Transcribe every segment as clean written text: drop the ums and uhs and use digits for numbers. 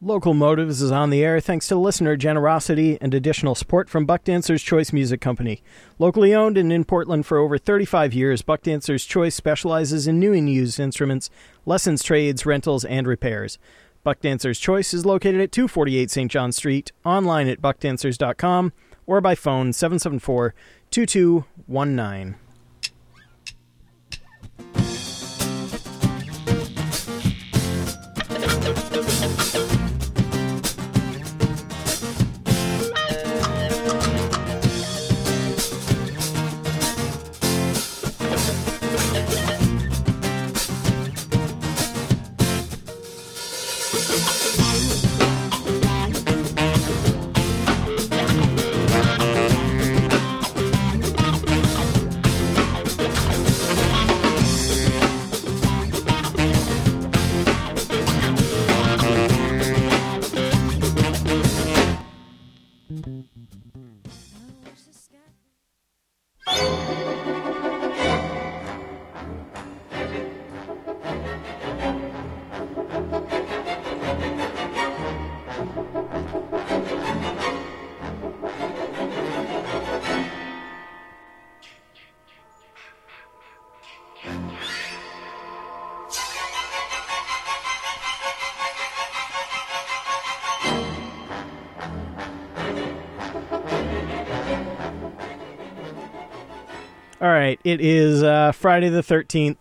Local Motives is on the air thanks to listener generosity and additional support from Buck Dancer's Choice Music Company. Locally owned and in Portland for over 35 years, Buck Dancer's Choice specializes in new and used instruments, lessons, trades, rentals, and repairs. Buck Dancer's Choice is located at 248 St. John Street, online at buckdancers.com, or by phone 774-2219. All right, it is Friday the 13th,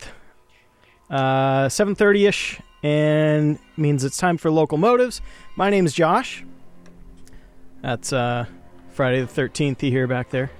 7:30-ish, and means it's time for Local Motives. My name is Josh. That's Friday the 13th you hear back there.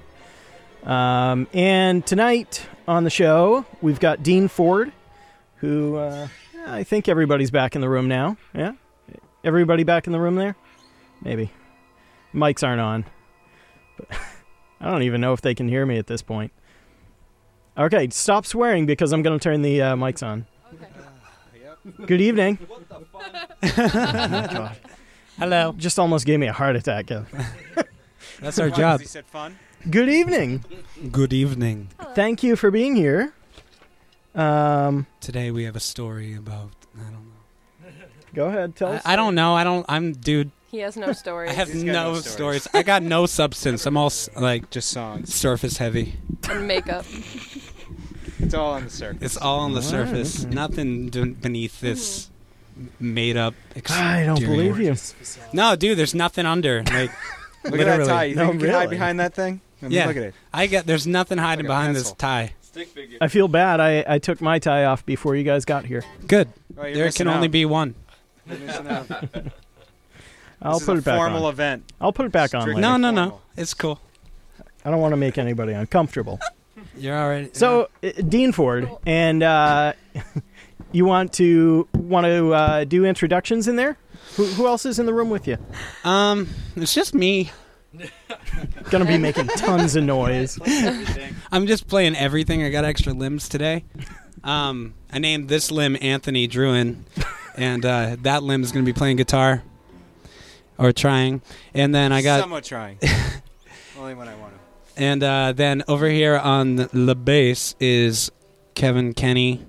And tonight on the show, we've got Dean Ford, who I think everybody's back in the room now. Yeah? Everybody back in the room there? Maybe. Mics aren't on. But I don't even know if they can hear me at this point. Okay, stop swearing because I'm going to turn the mics on. Okay. Yep. Good evening. What the fuck? God. Hello. Just almost gave me a heart attack. That's our job. He said fun. Good evening. Good evening. Thank you for being here. Today we have a story about, I don't know. Go ahead, tell us. I don't know. Dude. He has no stories. I have no stories. I got no substance. I'm all, just songs. Surface heavy. And makeup. It's all on the surface. It's all on the surface. Nothing beneath this made up exterior. I don't believe you. No, dude, there's nothing under. Like, look at that tie. You think you can hide really? behind that thing? Yeah. Look at it. There's nothing hiding behind this tie. Stick figure. I feel bad. I took my tie off before you guys got here. Good. Oh, There can only be one. You're missing out. I'll put it back on. Formal event. I'll put it back on later. No. It's cool. I don't want to make anybody uncomfortable. You're all right. So, Dean Ford, and you want to do introductions in there? Who else is in the room with you? It's just me. Gonna be making tons of noise. I'm just playing everything. I got extra limbs today. I named this limb Anthony Druin, and that limb is going to be playing guitar, or trying. And then I got somewhat trying. Only when I want to. And then over here on the bass is Kevin Kenny.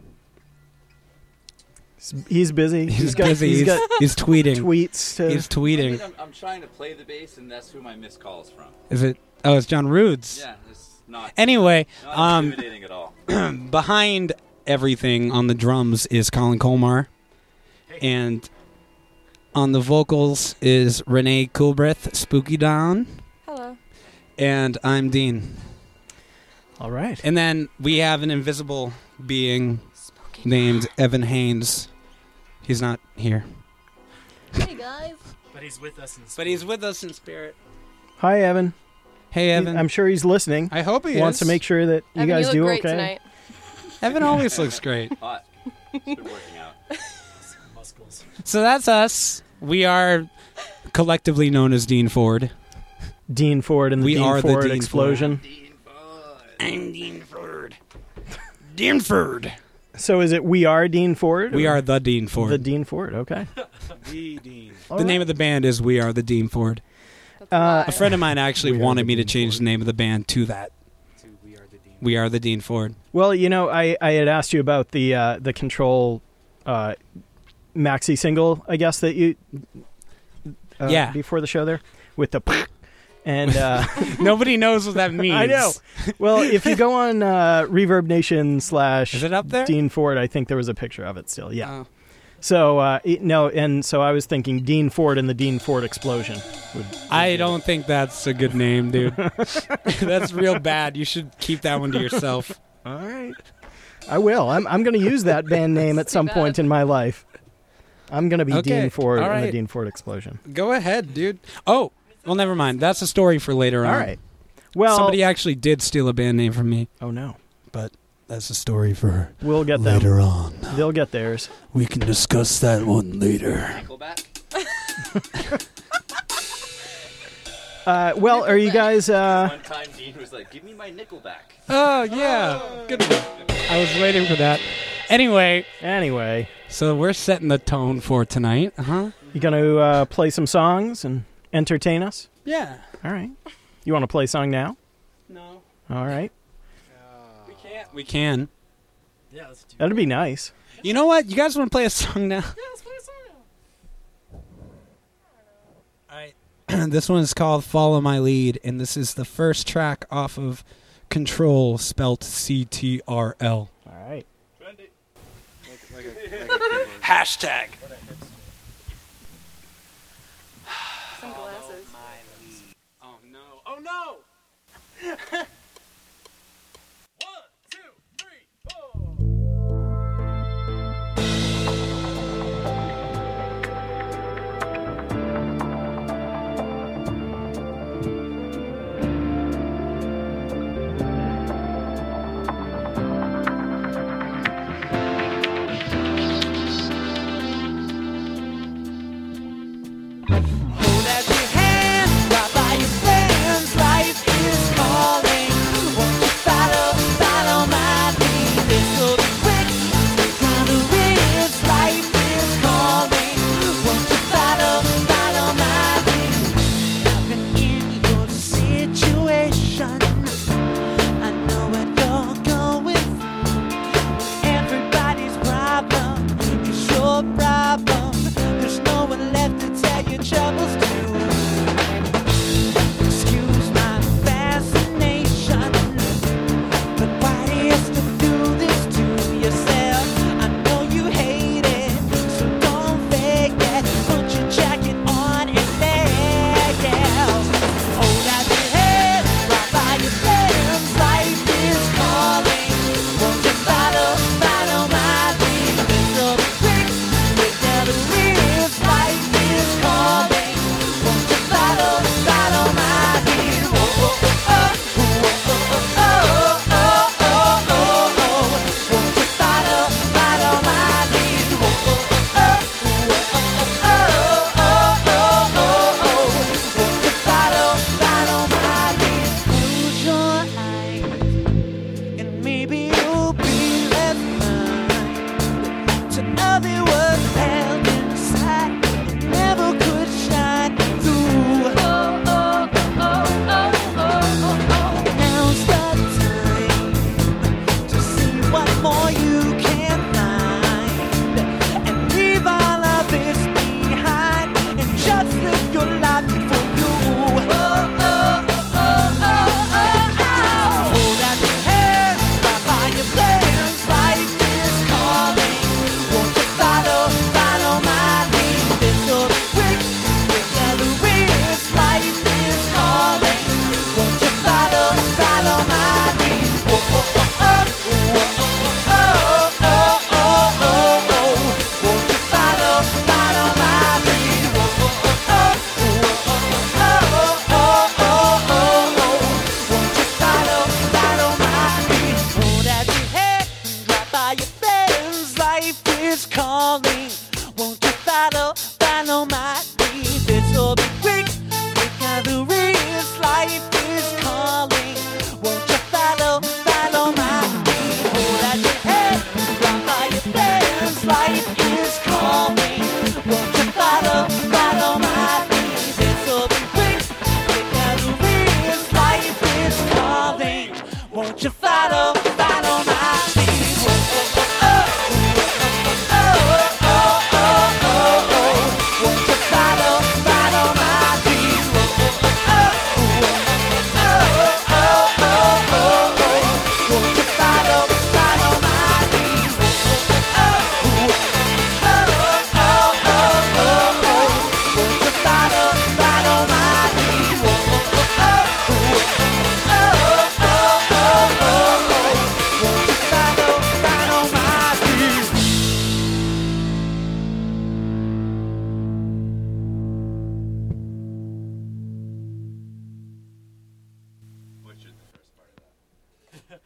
He's busy. He's busy. He's tweeting. Tweets. He's tweeting. I'm trying to play the bass, and that's who my missed call is from. Is it? Oh, it's John Roods. Yeah, it's not. Anyway, Not intimidating at all. behind everything on the drums is Colin Colmar, and on the vocals is Renee Coolbrith, Spooky Dawn. Hello. And I'm Dean. All right. And then we have an invisible being named Evan Haynes. He's not here. Hey, guys. But he's with us in spirit. But he's with us in spirit. Hi, Evan. Hey, Evan. I'm sure he's listening. I hope he wants is. to make sure that you Evan, guys you do look great okay. Tonight. Evan always looks great. Hot. It's been working out. Muscles. So that's us. We are collectively known as Dean Ford. Dean Ford and the We Dean are the Ford Dean explosion. I'm Dean Ford. Dean Ford. So is it We Are Dean Ford? We or are the Dean Ford. The Dean Ford, okay. The Dean. The name of the band is We Are the Dean Ford. A friend of mine actually wanted me to change the name of the band to that. We Are the Dean Ford. Well, you know, I had asked you about the Control maxi single, I guess, that you Yeah. before the show there with the and Nobody knows what that means. I know. Well, if you go on Reverb Nation / Is it up there? Dean Ford, I think there was a picture of it still. Yeah. Oh. So no, and so I was thinking Dean Ford and the Dean Ford explosion. I don't think that's a good name, dude. That's real bad. You should keep that one to yourself. All right. I will. I'm going to use that band name at some Too point bad. in my life. I'm going to be Okay, Dean Ford all and the right. Dean Ford explosion. Go ahead, dude. Oh, well, never mind. That's a story for later on. All right. Well, Somebody actually did steal a band name from me, oh no. but that's a story for We'll get them. later on. They'll get theirs. We can discuss that one later. Nickelback? Well, are you guys One time Dean was like, give me my Nickelback. Oh, yeah. Good. I was waiting for that. Anyway, anyway, so we're setting the tone for tonight, huh? you going to play some songs and entertain us? Yeah. All right. You want to play a song now? No. All right. We can't. We can. Yeah, let's do That'd be nice. You know what? You guys want to play a song now? All right. This one is called Follow My Lead, and this is the first track off of Control, spelt CTRL. All right. Hashtag. Some glasses. Oh, no. Oh, no! Hold out your hand, right by your friends. Life is calling. Won't you follow my lead? This will be quick, kind of is. Life is calling. Won't you follow my lead? I've been in your situation. I know what you're going through. Everybody's problem is your problem. There's no one left to tell your troubles to. Excuse my fascination, but why do you still do this to yourself? I know you hate it, so don't fake it. Put your jacket on and let out. Hold out your head, right by your friends. Life is calling. Won't you follow my lead? This will be quick, without a risk. Life is calling. Won't you follow my lead? Oh, oh, oh, oh, oh, oh, oh, oh, oh, oh. Won't you follow my lead? Oh, oh, oh, oh, oh, oh, oh, oh, oh. Won't you follow my lead? Close your eyes, and maybe you'll be left behind to other what's held inside. It never could shine through. Oh, oh, oh, oh, oh, oh, oh. Now's the time to see what more you can find and leave all of this behind and just live your life for you. Oh, oh, oh, oh, oh, oh. Hold out your hand, right by your friends. Life is calling. Won't you follow my lead? This will be quick, without a risk. Life is calling. Won't you follow my lead? Oh, oh, oh, oh, oh, oh, oh, oh, oh, oh. Won't you follow my lead? Oh, oh, oh, oh, oh, oh, oh, oh, oh. Won't you follow my lead? Hold out your head, right by your friends. Life is calling. Won't you follow my lead? This will be quick, without a risk. Life is calling. Won't you follow my lead? Hold out your head, right by your friends. Life is calling. Won't you follow my lead? This will be quick, without a risk. Life is calling. Won't you follow my lead? Oh, oh, oh, oh, oh, oh, oh, oh, oh. Won't you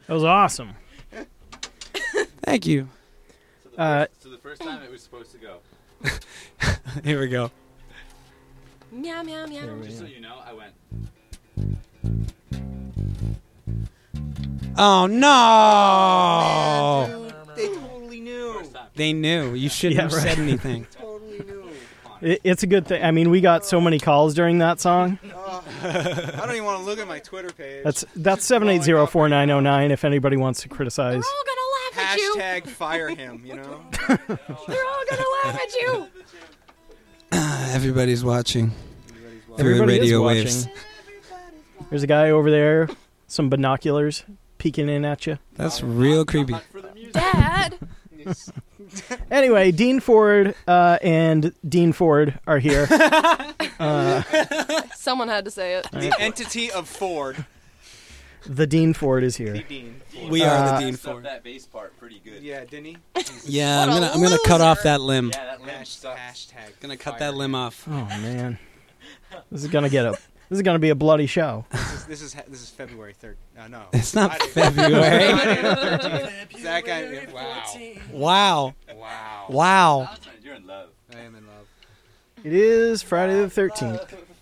That was awesome. Thank you. So the first time it was supposed to go. Here we go. Meow, meow, meow. Just so you know, I went. Oh no! They totally knew. First time. They knew. You shouldn't Yeah, have right. said anything. Totally knew. It's a good thing. I mean, we got so many calls during that song. I don't even want to look at my Twitter page. That's 780-4909 if anybody wants to criticize. They're all gonna laugh at you. Hashtag fire him, you know? They're all gonna laugh at you. Everybody's watching. Through Everybody is radio watching. waves. There's a guy over there, some binoculars peeking in at you. That's real creepy. Dad. Anyway, Dean Ford and Dean Ford are here. Someone had to say it. The entity of Ford. The Dean Ford is The here. Dean. We are the Uh, Dean Messed up Ford. that bass part pretty good. Yeah, didn't he? Yeah, What I'm a gonna cut off loser. that limb. Yeah, that limb sucks. Hashtag. Gonna cut fire that limb him. off. Oh man, this is gonna be a bloody show. This is February 3rd. No. It's not Friday. February. Friday the 13th. That guy. Wow. Wow. Wow. Wow. You're in love. I am in love. It is Friday the 13th.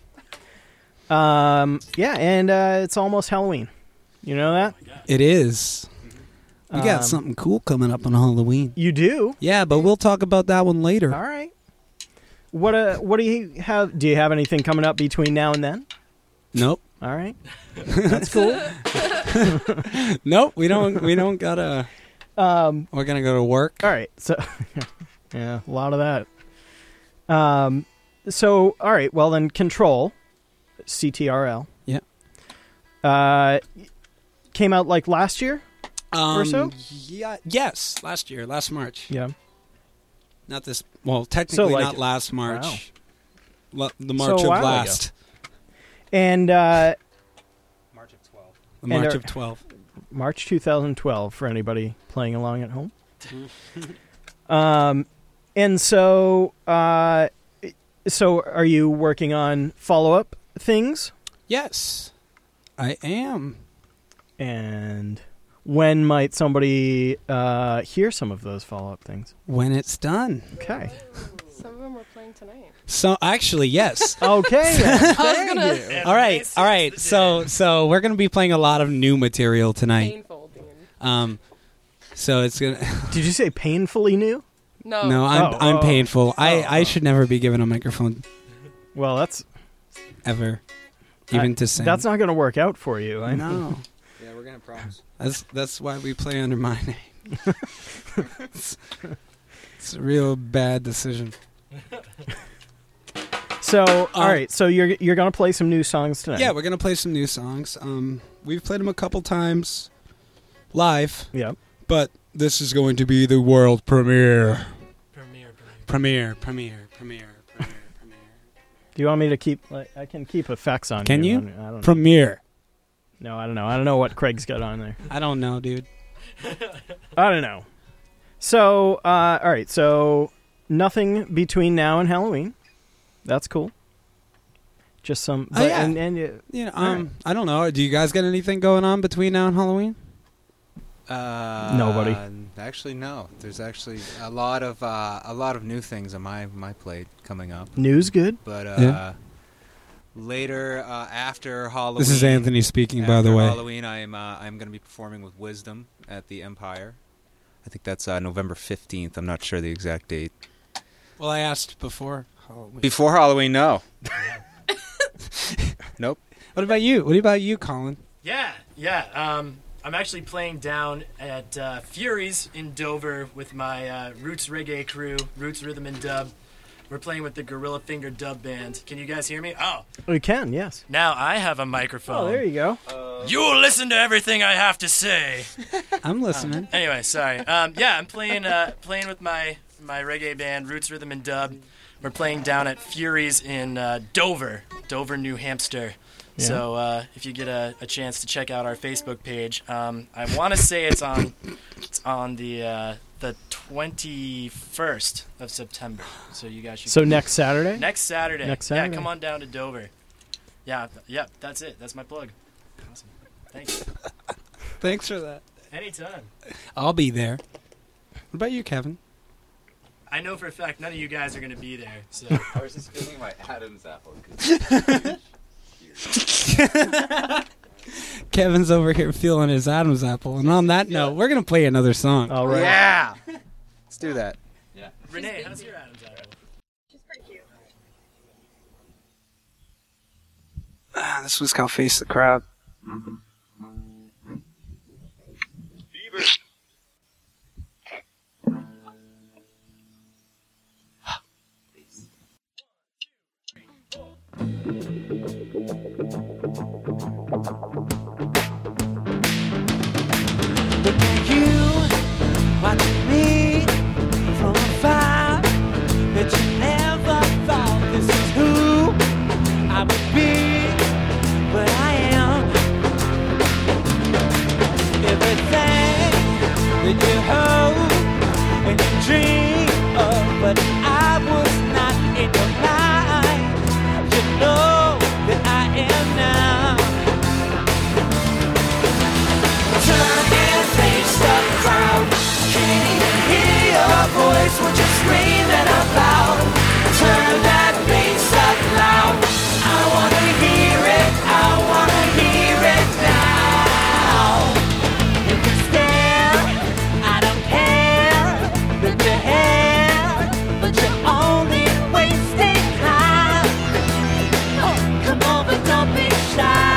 Yeah, and it's almost Halloween. You know that? It is. We got Um, something cool coming up on Halloween. You do? Yeah, but we'll talk about that one later. All right. What do you have? Do you have anything coming up between now and then? Nope. All right. That's cool. Nope. We don't gotta. We're gonna go to work. All right. So, yeah, a lot of that. So, all right. Well, then, Control, CTRL. Yeah. Came out like last year or so. Yeah. Yes. Last year. Last March. Yeah. Not this. Well, technically like- not last March. The March So a of while last. And March of 12. The March And of 12. March 2012 for anybody playing along at home. And so are you working on follow-up things? Yes, I am. And when might somebody hear some of those follow-up things? When it's done. Okay. Some of them were playing tonight. So actually, yes. Okay. Then. I was Thank gonna- you. all right. So we're gonna be playing a lot of new material tonight. Painful, Dean. So it's gonna. Did you say painfully new? No. No, I'm Oh. painful. I should never be given a microphone Well, that's ever, even to sing. that's not going to work out for you. I know. No. Yeah, we're gonna promise. That's why we play under my name. it's a real bad decision. So, all right. So you're going to play some new songs tonight. Yeah, we're gonna play some new songs. We've played them a couple times live, Yeah. but this is going to be the world premiere. Premiere. Premiere. Do you want me to keep? Like, I can keep effects on. Can you? I don't know. Premiere. No, I don't know. I don't know what Craig's got on there. I don't know, dude. I don't know. So, all right. So, nothing between now and Halloween. That's cool. Just some. Oh, yeah. And Yeah. All right. I don't know. Do you guys got anything going on between now and Halloween? Nobody. Actually, no. There's actually a lot of new things on my plate coming up. news good. But Yeah. later after Halloween. This is Anthony speaking, by the after way. Halloween, I'm going to be performing with Wisdom at the Empire. I think that's November 15th. I'm not sure the exact date. Well, I asked before Halloween. Before Halloween, no. Nope. What about you? What about you, Colin? Yeah. I'm actually playing down at Fury's in Dover with my Roots Reggae crew, Roots Rhythm and Dub. We're playing with the Gorilla Finger Dub Band. Can you guys hear me? Oh, We can. Yes. now I have a microphone. Oh, there you go. You'll listen to everything I have to say. I'm listening. Anyway, sorry. Yeah, I'm playing with my reggae band, Roots Rhythm and Dub. We're playing down at Fury's in Dover, New Hampshire. Yeah. So if you get a chance to check out our Facebook page, I want to say it's on the 21st of September. So you guys should. So next Saturday. Next Saturday. Next Saturday. Yeah, come on down to Dover. Yeah, that's it. That's my plug. Awesome. Thanks. Thanks for that. Anytime. I'll be there. What about you, Kevin? I know for a fact none of you guys are going to be there. So I was just feeling my Adam's apple. Kevin's over here feeling his Adam's apple. And on that note, we're going to play another song. All right. Yeah. Let's do that. Renee, how's your Adam's apple? This was called Face the Crowd. Look at you, watching me from afar. Bet you never thought this is who I would be, but I am. Everything that you hope and you dream of, but I was not in your mind. You know that I am now. Turn and face the crowd. Can't even hear your voice when you're screaming out loud. Turn that bass up loud. I wanna hear it. I wanna hear it now. You can stare. I don't care. Rip your hair, but you're only wasting time. Oh, come over, don't be shy.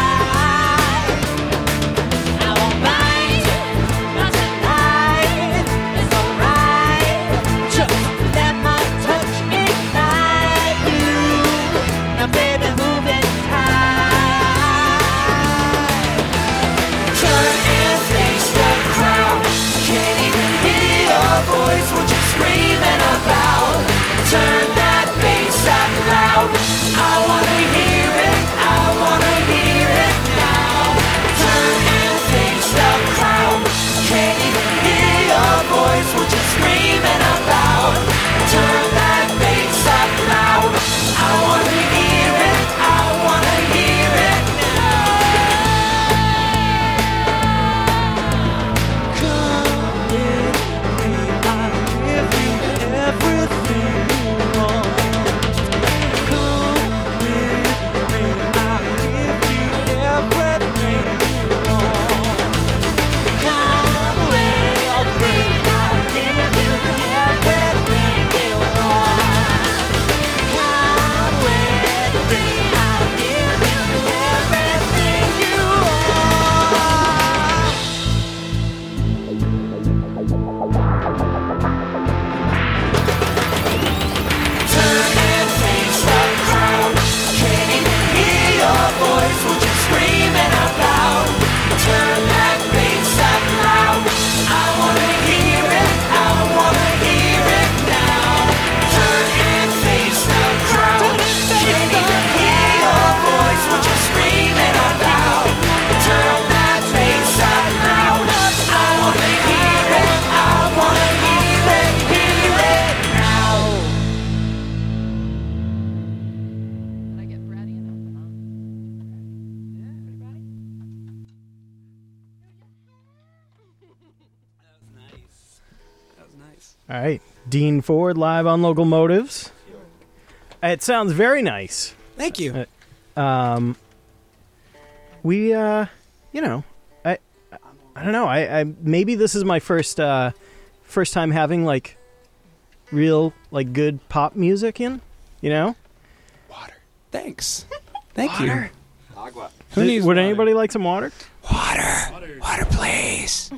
Turn that bass up loud. I wanna hear it. I wanna hear it now. Turn and face the crowd. Can't even hear your voice. Would you scream it out loud? Turn that bass up loud. I wanna hear it. I wanna hear it now. Come with me. I'll give you everything. All right. Dean Ford live on Local Motives. It sounds very nice. Thank you. We, you know, I don't know. I maybe this is my first time having like real like good pop music in. You know. Water. Thanks. Thank you. Agua. Who needs Would water? anybody like some water? Water, please.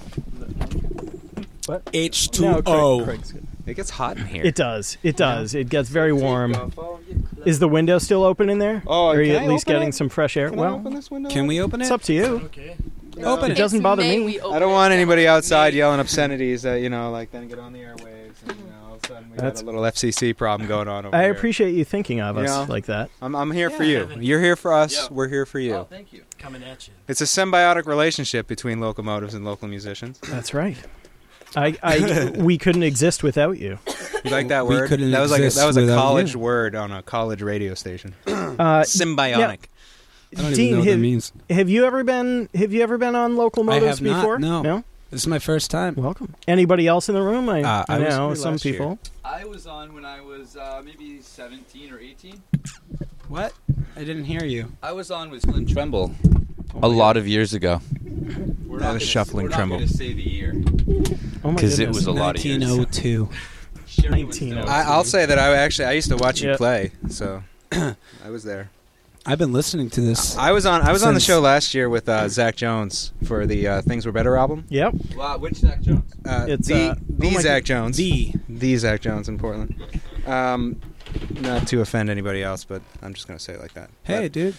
What? H2O. No, Craig's good. It gets hot in here. It does. It does. It gets very warm. Is the window still open in there? Oh, Are you can at I least open getting it? some fresh air? Can I Well, open this window? Can we open it? it's up to you. Okay. Open It it. doesn't bother May me. we open I don't want it? anybody outside yelling obscenities that, you know, like then get on the airwaves and, you know, all of a sudden we got That's- a little FCC problem going on over I here. appreciate you thinking of us You know? like that. I'm here for you. Kevin. You're here for us. Yeah. We're here for you. Oh, thank you. Coming at you. It's a symbiotic relationship between locomotives and local musicians. That's right. We couldn't exist without you. You like that We word? couldn't That was like exist a without college you. word on a college radio station. Uh, Symbiotic. I don't Dean, even know what that means. have you ever been on Local I Motives have not, before? no. This is my first time. Welcome. Anybody else in the room? I I was know here some last year. people. I was on when I was maybe 17 or 18. What? I didn't hear you. I was on with Flynn Tremble a lot of years ago. We're That was Shuffling we're Tremble. not going to say the year Oh my because it goodness. was a lot of years. 1902. 1902. I'll say that I used to watch you Yep. play, so I was there. I've been listening to this. I was on the Since- show last year with Zach Jones for the Things Were Better album. Yep. Wow, which Zach Jones? It's, the oh my Zach Jones. The. Zach Jones in Portland. Not to offend anybody else, but I'm just gonna say it like that. Hey, dude.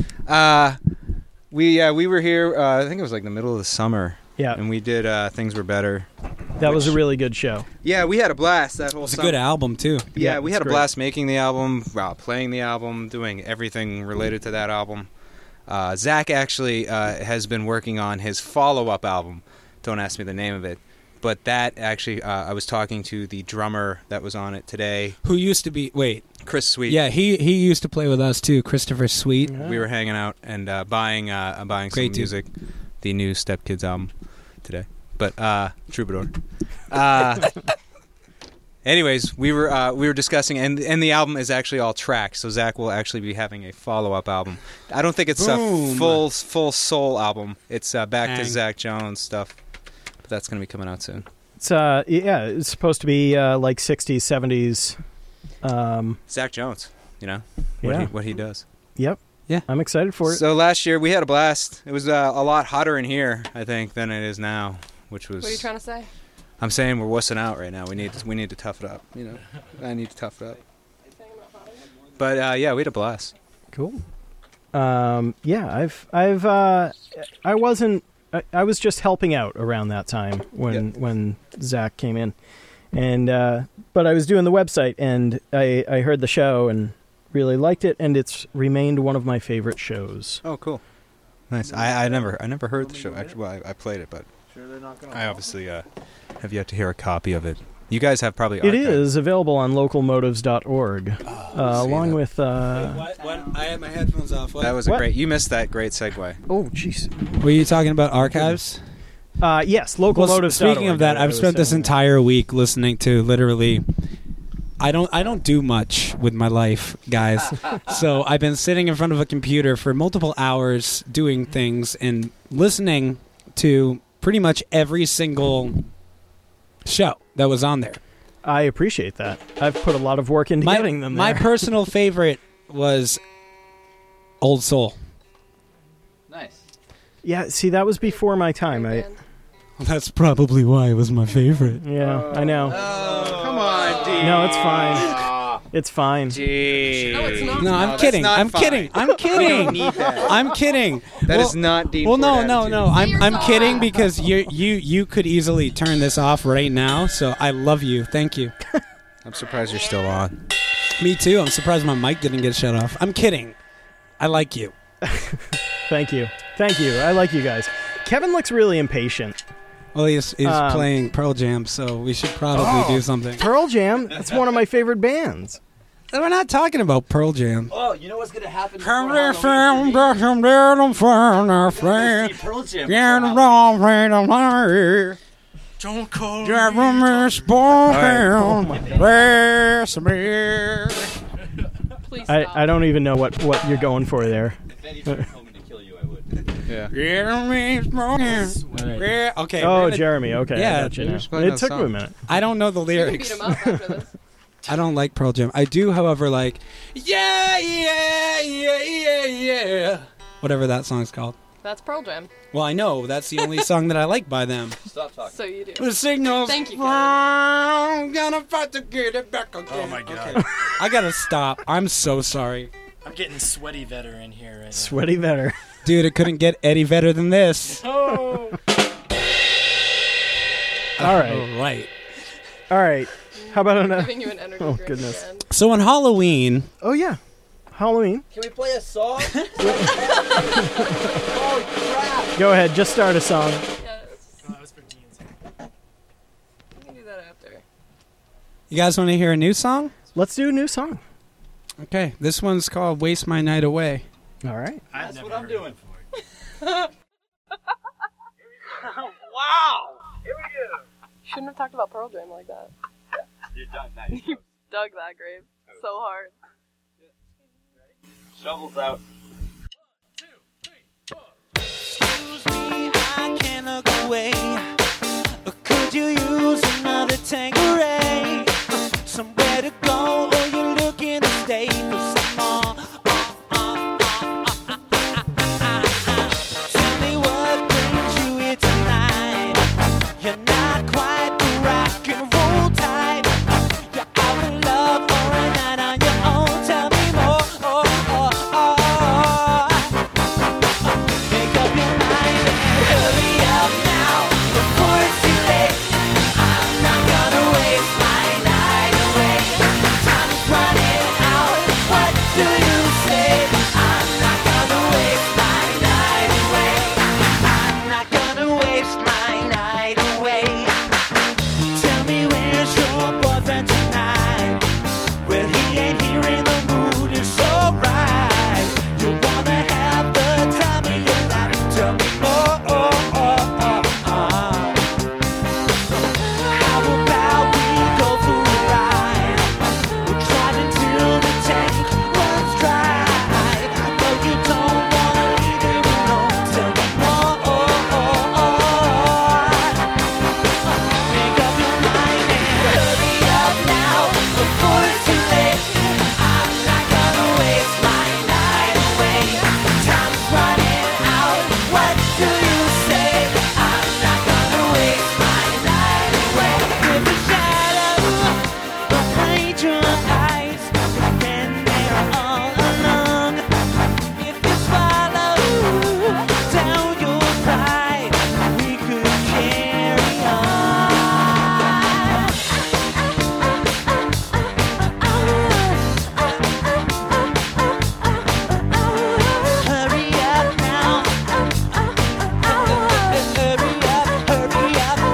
We were here. I think it was like the middle of the summer, Yeah. and we did Things Were Better. That was a really good show. Yeah, we had a blast that whole It's a summer. good album, too. Yeah, Yeah, we it's had a great. blast making the album, playing the album, doing everything related to that album. Zach actually has been working on his follow-up album. Don't ask me the name of it. But that actually, I was talking to the drummer that was on it today, Who used to be... Wait. Chris Sweet. Yeah, he used to play with us, too. Christopher Sweet. Yeah. We were hanging out and buying some Great dude. music, the new Step Kids album today. But Troubadour. Anyways, we were discussing, and the album is actually all tracks. So Zach will actually be having a follow-up album. I don't think it's a Boom. full soul album. It's back to Bang. Zach Jones stuff. But that's going to be coming out soon. It's it's supposed to be like 60s, 70s. Zach Jones, Yeah. what he does. Yep. Yeah. I'm excited for it. So last year we had a blast. It was a lot hotter in here, I think, than it is now, which was. What are you trying to say? I'm saying we're wussing out right now. We need to tough it up. I need to tough it up. But yeah, we had a blast. Cool. Yeah, I was just helping out around that time when Zach came in, and but I was doing the website and I heard the show and really liked it, and it's remained one of my favorite shows. Oh, cool. Nice. I never heard the show. Actually, well, I played it, but I obviously have yet to hear a copy of it. You guys have probably. It archived. is available on localmotives.org, along that. with. What? I had my headphones off. What? That was What? You missed that great segue. Oh, jeez. Were you talking about archives? Yes, Well, localmotives.org. speaking of that, I've spent this entire week listening to literally. I don't do much with my life, guys. So I've been sitting in front of a computer for multiple hours doing things and listening to pretty much every single show that was on there. I appreciate that. I've put a lot of work into getting them there. My personal favorite was Old Soul. Nice. Yeah, see, that was before my time. Great band. That's probably why it was my favorite. I know. Come on, Dean. No, it's fine. It's fine. Gee. No, it's not. No, I'm that's kidding. not I'm fine. kidding. I'm We kidding. don't need that. I'm kidding. That Well- is not Dean. Well, no, Ford no, attitude. no. Say I'm yourself. kidding because you could easily turn this off right now. So I love you. Thank you. I'm surprised you're still on. Me too. I'm surprised my mic didn't get shut off. I'm kidding. I like you. Thank you. Thank you. I like you guys. Kevin looks really impatient. Well, he's playing Pearl Jam, so we should probably do something. Pearl Jam, that's one of my favorite bands. We're not talking about Pearl Jam. Oh, you know what's gonna happen? before Come Halloween from for me? the See Pearl Jam. Don't call Please stop. I don't even know what you're going for there. If anything told me to kill you, I would. Yeah. Yeah, okay. Oh, we're gonna- Jeremy. Okay, Yeah, I got you you're now. just playing It that took me a song. minute. I don't know the You can beat lyrics. him up after this. I don't like Pearl Jam. I do, however, like yeah. Whatever that song's called. That's Pearl Jam. Well, I know that's the only song that I like by them. Stop talking. So you do. The signals. Thank you, Kevin. I'm gonna fight to get it back again. Oh my God. Okay. I gotta stop. I'm so sorry, I'm getting sweaty veteran here right now. Sweaty better. dude. It couldn't get any better than this. Oh. All right. Right. All right. How about an? Giving you an energy Oh, drink goodness. again. So on Halloween, Oh yeah, Halloween. Can we play a song? Go ahead. Just start a song. Yeah, Oh, that was for Dean's. we can do that after. you guys want to hear a new song? Let's do a new song. Okay, this one's called "Waste My Night Away." All right. I've That's never what I'm heard doing. it before. Wow. Shouldn't have talked about Pearl Jam like that. You're done. Nice. Dug that grave so hard. Shovels out. Excuse me, I can't look away. Could you use another Tanqueray? Somewhere to go, or you're looking to stay for some more. Tell me what brings you here tonight. You're not quite the rock and roll type. You're out of love for a night on your own. Tell me more. Make up your mind and hurry up now before it's too late. I'm not gonna waste my night away. Time's running out. What do you say? I'm not gonna waste my night away. I'm not gonna waste my night away. Tell me where's your boyfriend tonight? Well, he ain't here in the mood, it's alright. You wanna have the time of your life. Tell me more. How about we go for a ride? We'll drive until the tank runs dry. I know you don't wanna leave him alone. Tell me more. Make up your mind and hurry up now before it's too late. I'm not gonna waste my night away. Time's running out. What do you say? I'm not gonna waste my night away. With the shadow behind your eyes, been there all along. If you swallow down your pride, we could carry on. Hurry up now. Hurry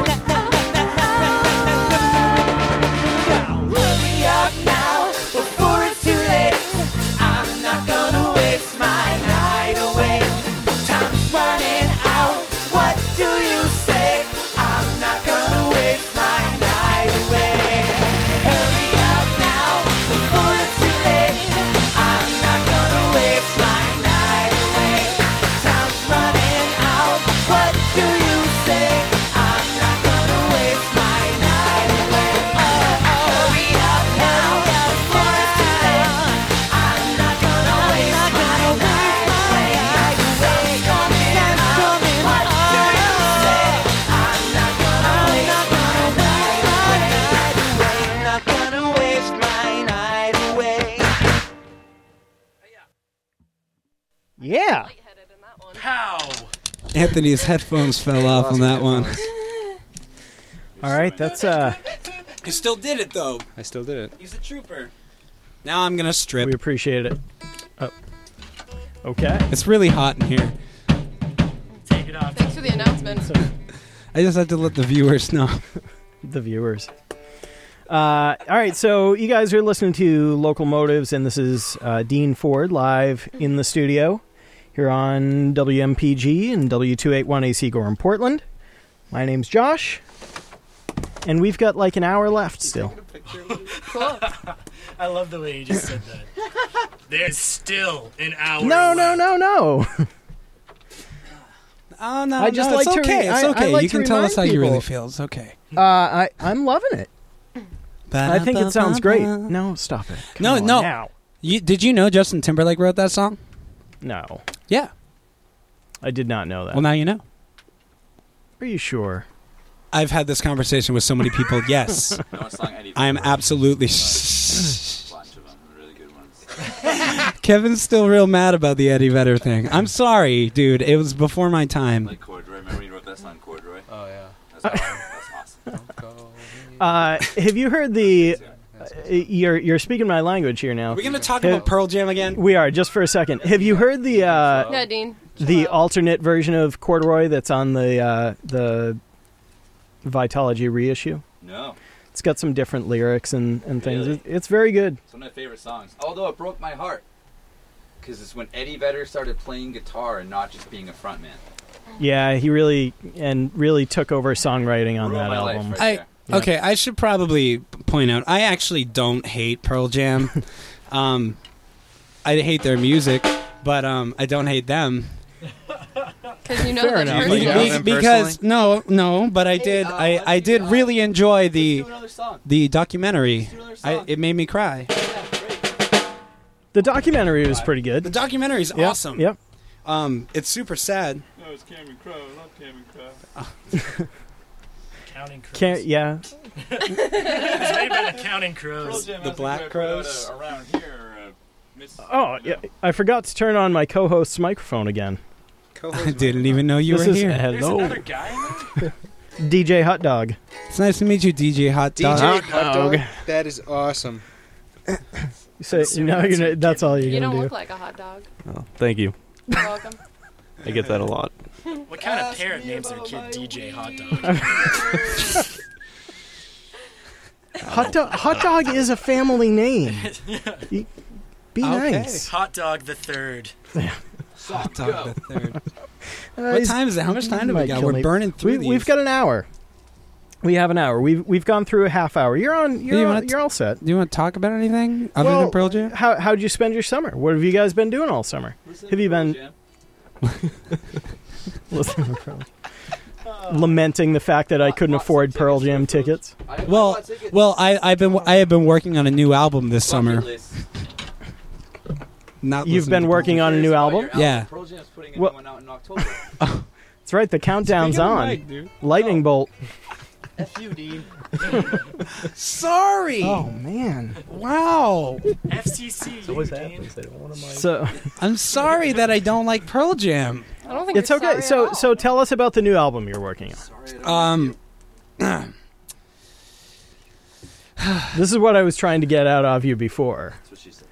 up now before it's too late. I'm not gonna waste my night away. Time's running out. What do you say? I'm not gonna waste my night away. Hurry up now before it's too late. I'm not gonna waste my night away. Time's running out. What do you say? I'm not gonna waste my night away. Hurry up now before it's too late. I'm not gonna waste my night away. Time's coming out. What do you say? I'm not gonna waste my night away. I'm not gonna waste my night away. Yeah. Lightheaded in that one. Pow! Anthony's headphones fell off on that one. All right. That's You still did it though. I still did it. He's a trooper. Now I'm gonna strip. we appreciate it. Oh. Okay. It's really hot in here. Take it off. Thanks for the announcement. I just had to let the viewers know. The viewers. All right, so you guys are listening to Local Motives, and this is Dean Ford live in the studio here on WMPG and W281 AC Gorham, Portland. My name's Josh, and we've got like an hour left still. Cool. I love the way you just said that. There's still an hour No. Oh no, I just no, like it's to okay. re- It's I okay. like You to can tell us how remind you really people. feel. It's okay. I'm loving it. I think it sounds great. No, stop it. Come No, on no. now. Did you know Justin Timberlake wrote that song? No, Yeah. I did not know that. Well, now you know. Are you sure? I've had this conversation with so many people. Yes, No, it's song Eddie I am Vedder. absolutely. Bunch of them, really good ones. Kevin's still real mad about the Eddie Vedder thing. I'm sorry, dude. It was before my time. Like Corduroy. Remember you wrote that song, Corduroy? Oh yeah. That's awesome. Have you heard the? You're speaking my language here now. Are we going to talk about Pearl Jam again? We are, just for a second. Have you heard the Yeah, Dean. the chill out. alternate version of Corduroy that's on the Vitology reissue? No. It's got some different lyrics and things. Really? It's very good. It's one of my favorite songs. Although it broke my heart. because it's when Eddie Vedder started playing guitar and not just being a frontman. Yeah, he really took over songwriting on Ruined that my life album. right there. Yeah. Okay, I should probably point out, I actually don't hate Pearl Jam. I hate their music, but I don't hate them. Because you know Fair them enough. Do you know personally. them Because no, but I did I did really enjoy the documentary. It made me cry. The documentary was pretty good. The documentary is Yep, awesome. Yep. It's super sad. No, it's Cameron Crowe. I love Cameron Crowe. Counting Crows. Yeah. It's made by the Counting Pearl Crows. Jam, The I think Black we put Crows? out around here. Miss. Oh, yeah. I forgot to turn on my co-host's microphone again. I didn't even know you This were is- here. There's Hello, another guy in there? DJ Hot Dog. It's nice to meet you, DJ Hot Dog. DJ Hot dog. That is awesome. You say no. That's all you're You gonna don't do. look like a hot dog. Oh, thank you. You're welcome. I get that a lot. What kind of parent names their kid DJ Hot Dog? Hot Dog is a family name. Be nice. Hot Dog the Third. Hot Dog the Third. What What time is it? How much time do we got? We're burning through these. We've got an hour. We have an hour. We've gone through a half hour. You're on. You're all set. Do you want to talk about anything other Well, than Pearl Jam? How'd you spend your summer? What have you guys been doing all summer? Have you been listening to Pearl? Lamenting the fact that I couldn't afford Pearl Jam tickets? Well, I have been working on a new album this summer. Not You've listening been to working on a new album? Yeah. Pearl Jam's putting a Well- new one out in October. That's right. The countdown's Speaking of on. Mike, dude. Lightning bolt. F you, Dean. Sorry. Oh man. Wow. FCC. So I'm sorry that I don't like Pearl Jam. I don't think it's you're okay. sorry at all. So tell us about the new album you're working on. This is what I was trying to get out of you before. That's what she said.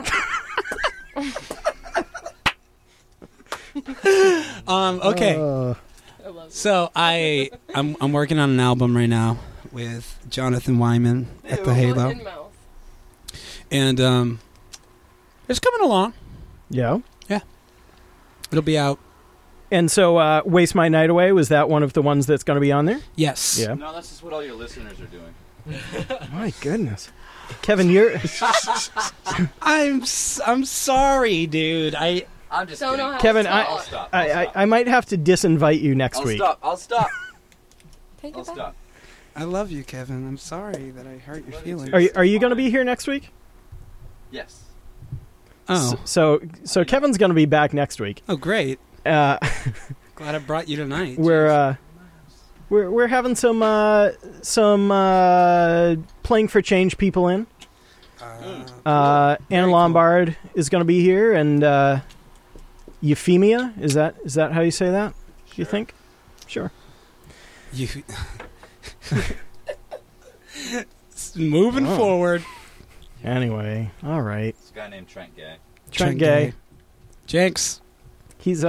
Okay. I love it. So I'm working on an album right now with Jonathan Wyman at the Halo, Foot in mouth. and it's coming along. Yeah. It'll be out. And so, Waste My Night Away, was that one of the ones that's going to be on there? Yes. Yeah. No, that's just what all your listeners are doing. My goodness. Kevin, you're... I'm sorry, dude. I'm just Don't kidding. know how Kevin, to I- spell I'll it. stop. I might have to disinvite you next I'll week. stop. I'll stop. Take I'll it back. stop. I love you, Kevin. I'm sorry that I hurt your feelings. Are you going to be here next week? Yes. Oh. So Kevin's going to be back next week. Oh, great. Uh, Glad I brought you tonight. we're having some Playing for Change people in. Anna Lombard is going to be here, and Euphemia, is that how you say that? You think? Sure. You moving Oh. forward. Anyway, all right. It's a guy named Trent Gay. Trent Gay. Jenks. He's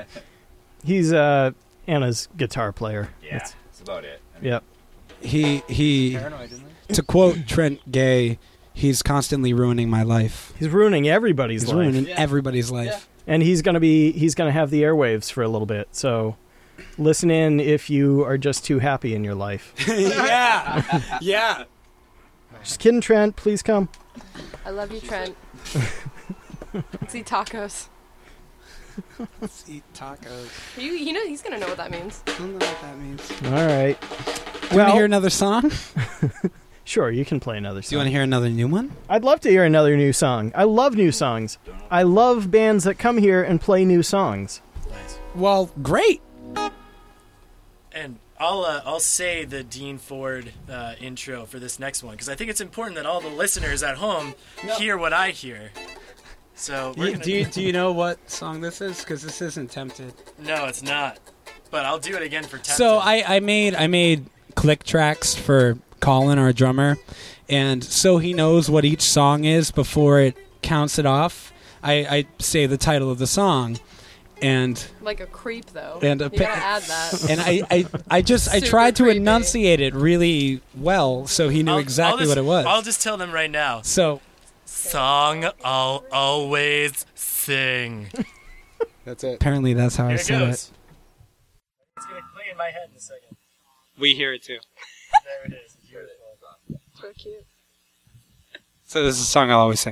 Anna's guitar player. Yeah, That's- that's about it. Yep. He Paranoid, isn't it? to quote Trent Gay, he's constantly ruining my life. He's ruining everybody's He's life. ruining Yeah. everybody's life. And he's gonna have the airwaves for a little bit. So listen in if you are just too happy in your life. Yeah. Yeah. Just kidding, Trent. Please come. I love you, Trent. Let's eat tacos. Let's eat tacos. You know he's gonna know what that means. I don't know what that means. All right. Do you want to hear another song? Sure, you can play another song. Do you want to hear another new one? I'd love to hear another new song. I love new songs. I love bands that come here and play new songs. Nice. Well, great. And I'll say the Dean Ford intro for this next one because I think it's important that all the listeners at home hear what I hear. So we're gonna, Do you know what song this is? Because this isn't Tempted. No, it's not. But I'll do it again for 10. So I made click tracks for Colin, our drummer, and so he knows what each song is before it counts it off. I say the title of the song, and Like a creep, though. And a you pi- gotta add that. and I Super tried to creepy. enunciate it really well, so he knew exactly what it was. I'll just tell them right now. So song I'll always sing. That's it. Apparently, that's how Here I it said goes. it. It's gonna play in my head in a second. We hear it too. There it is. It's beautiful. So cute. So this is a song I'll always sing.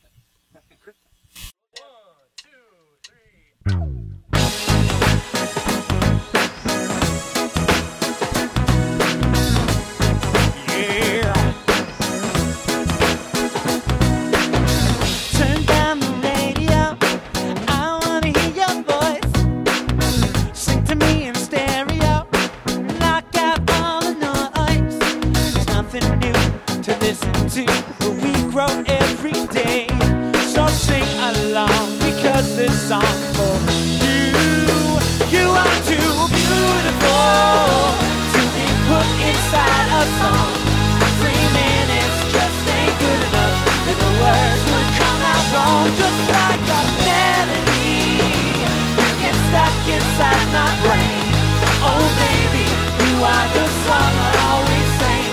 Turn down the radio. I wanna hear your voice. Sing to me in stereo. Knock out all the noise. There's nothing new to listen to, but we grow every day. So sing along because this song for you. You are too beautiful to be put inside a song. 3 minutes just ain't good enough. And the words would come out wrong, just like a melody. You get stuck inside my brain. Oh baby, you are the song I always sing.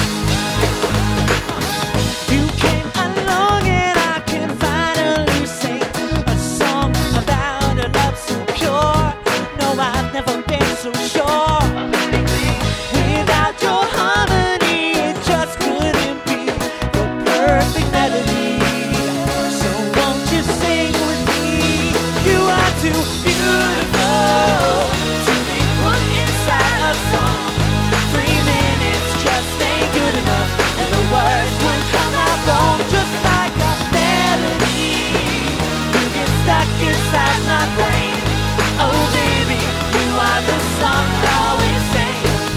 You came along and I can finally sing a song about a love so pure. No, I've never been so sure. Without your harmony, it just couldn't be the perfect melody. So won't you sing with me? You are too beautiful to be put inside a song. 3 minutes just ain't good enough, and the words would come out wrong, just like a melody. You get stuck inside my brain. Oh baby, you are the song I always sing.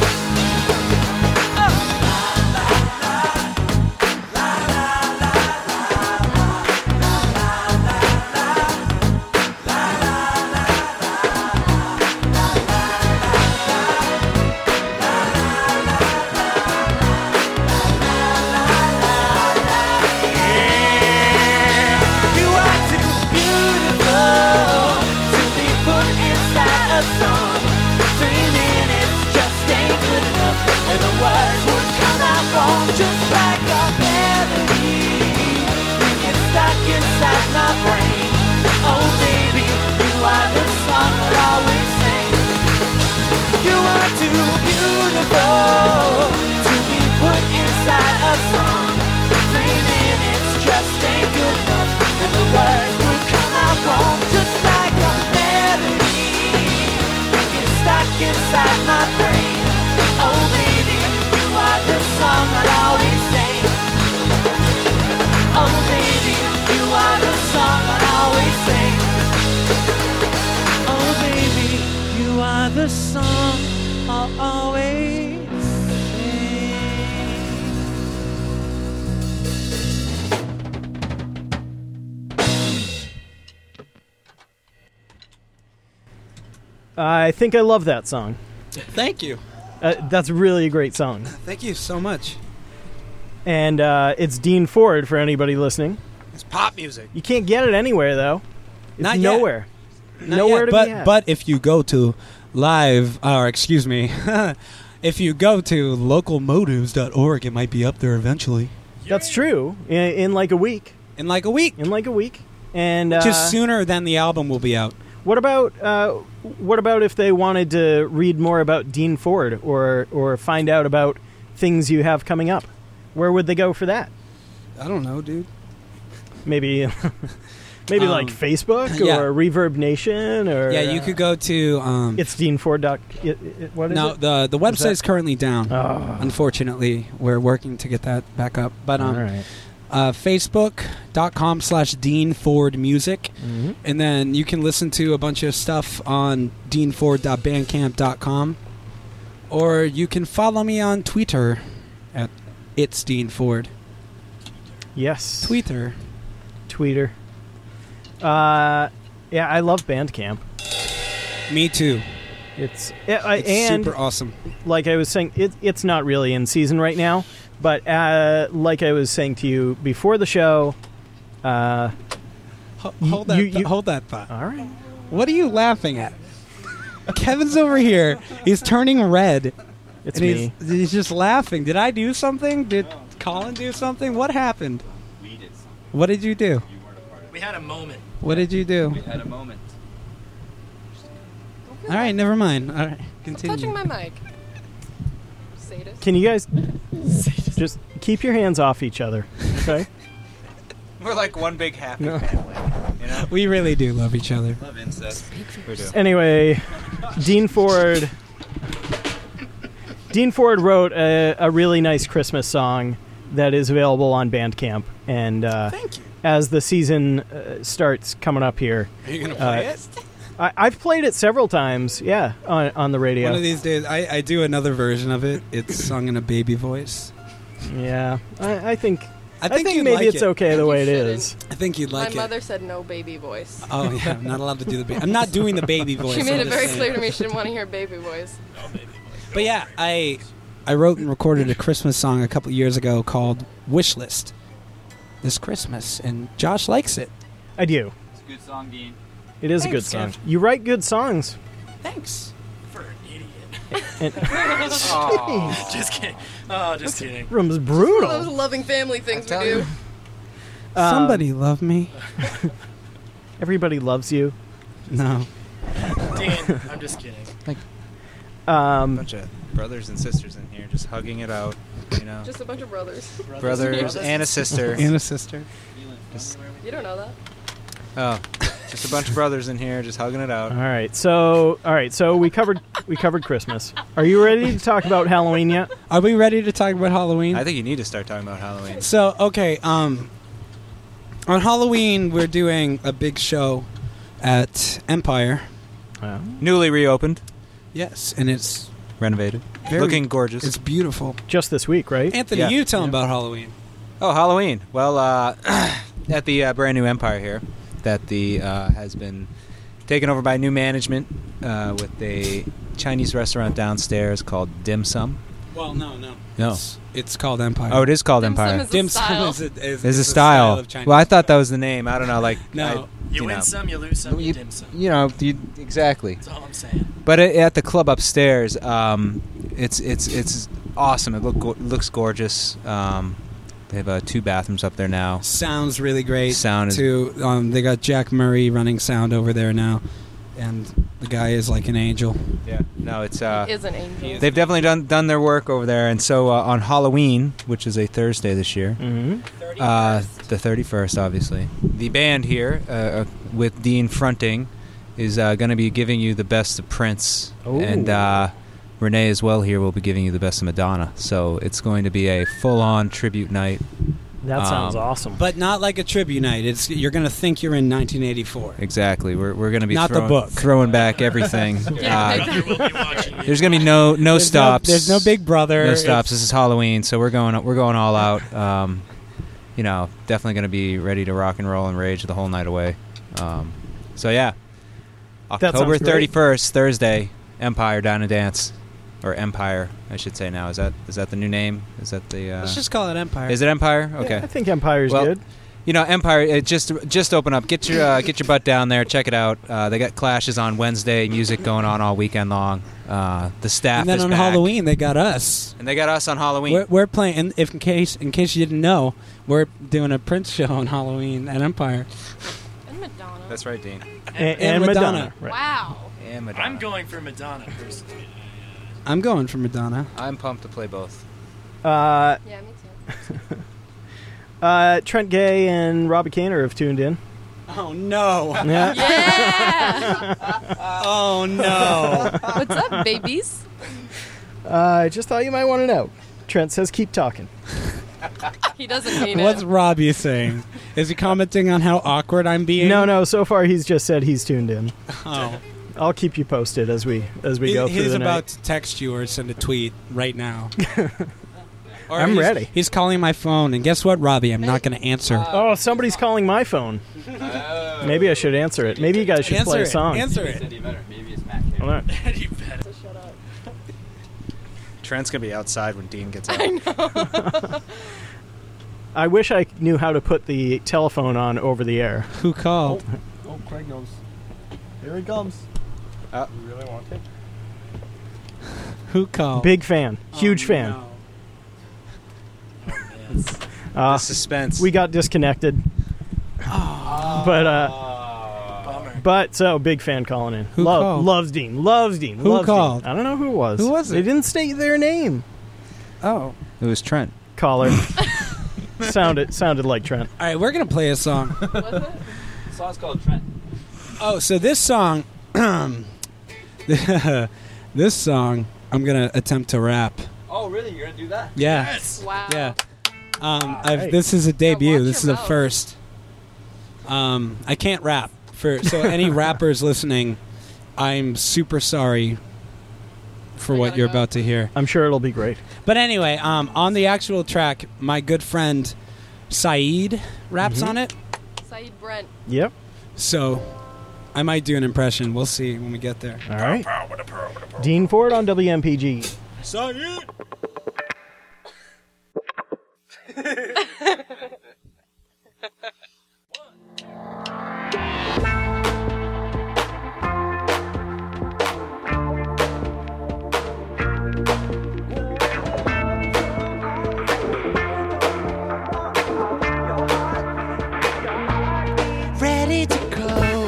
You are too beautiful to be put inside a song. 3 minutes just ain't good enough, and the words would come out wrong, just like a melody. You get stuck inside my brain. Oh baby, you are the song I'll always sing. You are too beautiful to be put inside a song. 3 minutes just ain't good enough, and the words would come out wrong, just like a melody. You get stuck inside my brain. Oh baby, you are the song I'll always sing. Oh baby, you are the song I'll always sing. Oh baby, you are the song I'll always sing. I think I love that song. Thank you. That's really a great song. Thank you so much. And it's Dean Ford for anybody listening. It's pop music. You can't get it anywhere, though. It's Not yet. nowhere. Not Nowhere yet, to but, be had. But if you go to if you go to localmotives.org, it might be up there eventually. That's true. In like a week. In like a week. And Just sooner than the album will be out. What about if they wanted to read more about Dean Ford or find out about things you have coming up? Where would they go for that? I don't know, dude. Maybe like Facebook or yeah. Reverb Nation or Yeah, you could go to it's Dean Ford. What is no, it? the website's currently down. Oh. Unfortunately, we're working to get that back up. But All right. Facebook.com/Dean Ford Music. Mm-hmm. And then you can listen to a bunch of stuff on deanford.bandcamp.com. Or you can follow me on Twitter at It's Dean Ford. Yes. Tweeter. Yeah, I love Bandcamp. Me too. It's It's super awesome. Like I was saying, it's not really in season right now, but like I was saying to you before the show, hold that thought. All right. What are you laughing at? Kevin's over here. He's turning red. It's and me. He's just laughing. Did I do something? Did Colin do something? What happened? We did something. What did you do? We had a moment. What did you do? At a moment. All right, never mind. All right, Stop continue. touching my mic. Sadist. Can you guys just keep your hands off each other? Okay. We're like one big happy No. family. You know? We really do love each other. Love incest. We do. Anyway, Dean Ford. Dean Ford wrote a really nice Christmas song that is available on Bandcamp, and Thank you. as the season starts coming up here, Are you gonna play it? I've played it several times. Yeah, on the radio. One of these days, I do another version of it. It's sung in a baby voice. Yeah, I think I think you'd maybe like it's it. okay the way it shouldn't. is. I think you'd like My it. mother said no baby voice. Oh yeah, I'm not allowed to do the baby. I'm not doing the baby voice. She made I'm it just very saying. clear to me she didn't want to hear baby voice. But yeah, I wrote and recorded a Christmas song a couple years ago called "Wish List" this Christmas, and Josh likes it. I do. It's a good song, Dean. It is a good Thanks, song. Kev. You write good songs. Thanks. For an idiot. And Just kidding. Oh, just kidding. room's One of those brutal. loving family things we tell do. you. Somebody love me. Everybody loves you. No. Dean, I'm just kidding. Bunch of brothers and sisters in here just hugging it out. You know, Just a bunch of brothers. brothers and a sister. And a sister. You don't know that. Oh, just a bunch of brothers in here just hugging it out. All right, so we covered Christmas. Are you ready to talk about Halloween yet? Are we ready to talk about Halloween? I think you need to start talking about Halloween. So, okay, on Halloween, we're doing a big show at Empire. Newly reopened, Yes, and it's renovated, very, looking gorgeous. It's beautiful. Just this week, right? Anthony, Yeah. you tell them about Halloween. Oh, Halloween. Well, at the brand new Empire here, that the has been taken over by new management with a Chinese restaurant downstairs called Dim Sum. Well, no. No. It's called Empire. Oh, it is called Dim Sum Empire. is Dim style. Sum is Is a style. of Chinese. Well, I thought that was the name. I don't know. Like No. You win know, some, you lose some, you dim some. You know, exactly. That's all I'm saying. But at the club upstairs, it's awesome. It looks gorgeous. They have 2 bathrooms up there now. Sounds really great. Sound is- too. They got Jack Murray running sound over there now, and the guy is like an angel. Yeah. No, it's Is an angel. they've definitely done their work over there. And so on Halloween, which is a Thursday this year, Mm-hmm. the 31st, obviously, the band here with Dean fronting is going to be giving you the best of Prince, Ooh. and Renee as well here will be giving you the best of Madonna. So it's going to be a full-on tribute night. That sounds awesome. But not like a tribute night. You're going to think you're in 1984. Exactly. We're going to be Not the book. throwing back everything. Yeah, Brother will be watching you. There's going to be no There's stops. there's no Big Brother. No stops. This is Halloween, so we're going all out. You know, definitely going to be ready to rock and roll and rage the whole night away. So yeah, That October sounds great. 31st, Thursday, Empire Down and Dance, or Empire, I should say now. Is that the new name? Is that the? Let's just call it Empire. Is it Empire? Yeah, Okay. I think Empire's Well, good. You know, Empire. It just open up. Get your butt down there. Check it out. They got clashes on Wednesday. Music going on all weekend long. The staff and then is on back. Halloween they got us. And they got us on Halloween. We're playing. And in case you didn't know, we're doing a Prince show on Halloween at Empire. And Madonna. That's right, Dean. And Madonna. Right. Wow. And Madonna. I'm going for Madonna personally. I'm going for Madonna. I'm pumped to play both. Yeah, me too. Trent Gay and Robbie Kaner have tuned in. Oh no! Yeah. Yeah. Oh no! What's up, babies? I just thought you might want to know. Trent says keep talking. He doesn't mean What's it. Robbie saying? Is he commenting on how awkward I'm being? No. So far, he's just said he's tuned in. Oh. I'll keep you posted as we go through He's the about night. to text you or send a tweet right now. Or I'm he's- ready. He's calling my phone, and guess what, Robbie? I'm not going to answer. Oh, somebody's calling my phone. Maybe I should answer it. Maybe you guys should play a song. Answer it. Maybe it's Matt Hold on. You better. Shut up. Trent's gonna be outside when Dean gets out. I know. I wish I knew how to put the telephone on over the air. Who called? Oh, Craig knows. Here he comes. Uh, You really want it? Who called? Big fan. Huge fan. No. Oh, man. Uh, the suspense. we got disconnected. Bummer. But so big fan calling in. Who called? Loves Dean. Loves Dean. Who loves called? Dean. I don't know who it was. Who was it? They didn't state their name. Oh. It was Trent. Caller. sounded like Trent. All right, we're going to play a song. What's it? The song's called Trent. Oh, so this song, this song, I'm going to attempt to rap. Oh, really? You're going to do that? Yeah. Wow. Yeah. Right. This is a debut. watch This is your a mouth. first. I can't rap. So any rappers listening, I'm super sorry for what you're about to hear. I'm sure it'll be great. But anyway, on the actual track, my good friend Saeed raps on it. Saeed Brent. Yep. So I might do an impression. We'll see when we get there. All right. Dean Ford on WMPG. Saeed! Ready to go.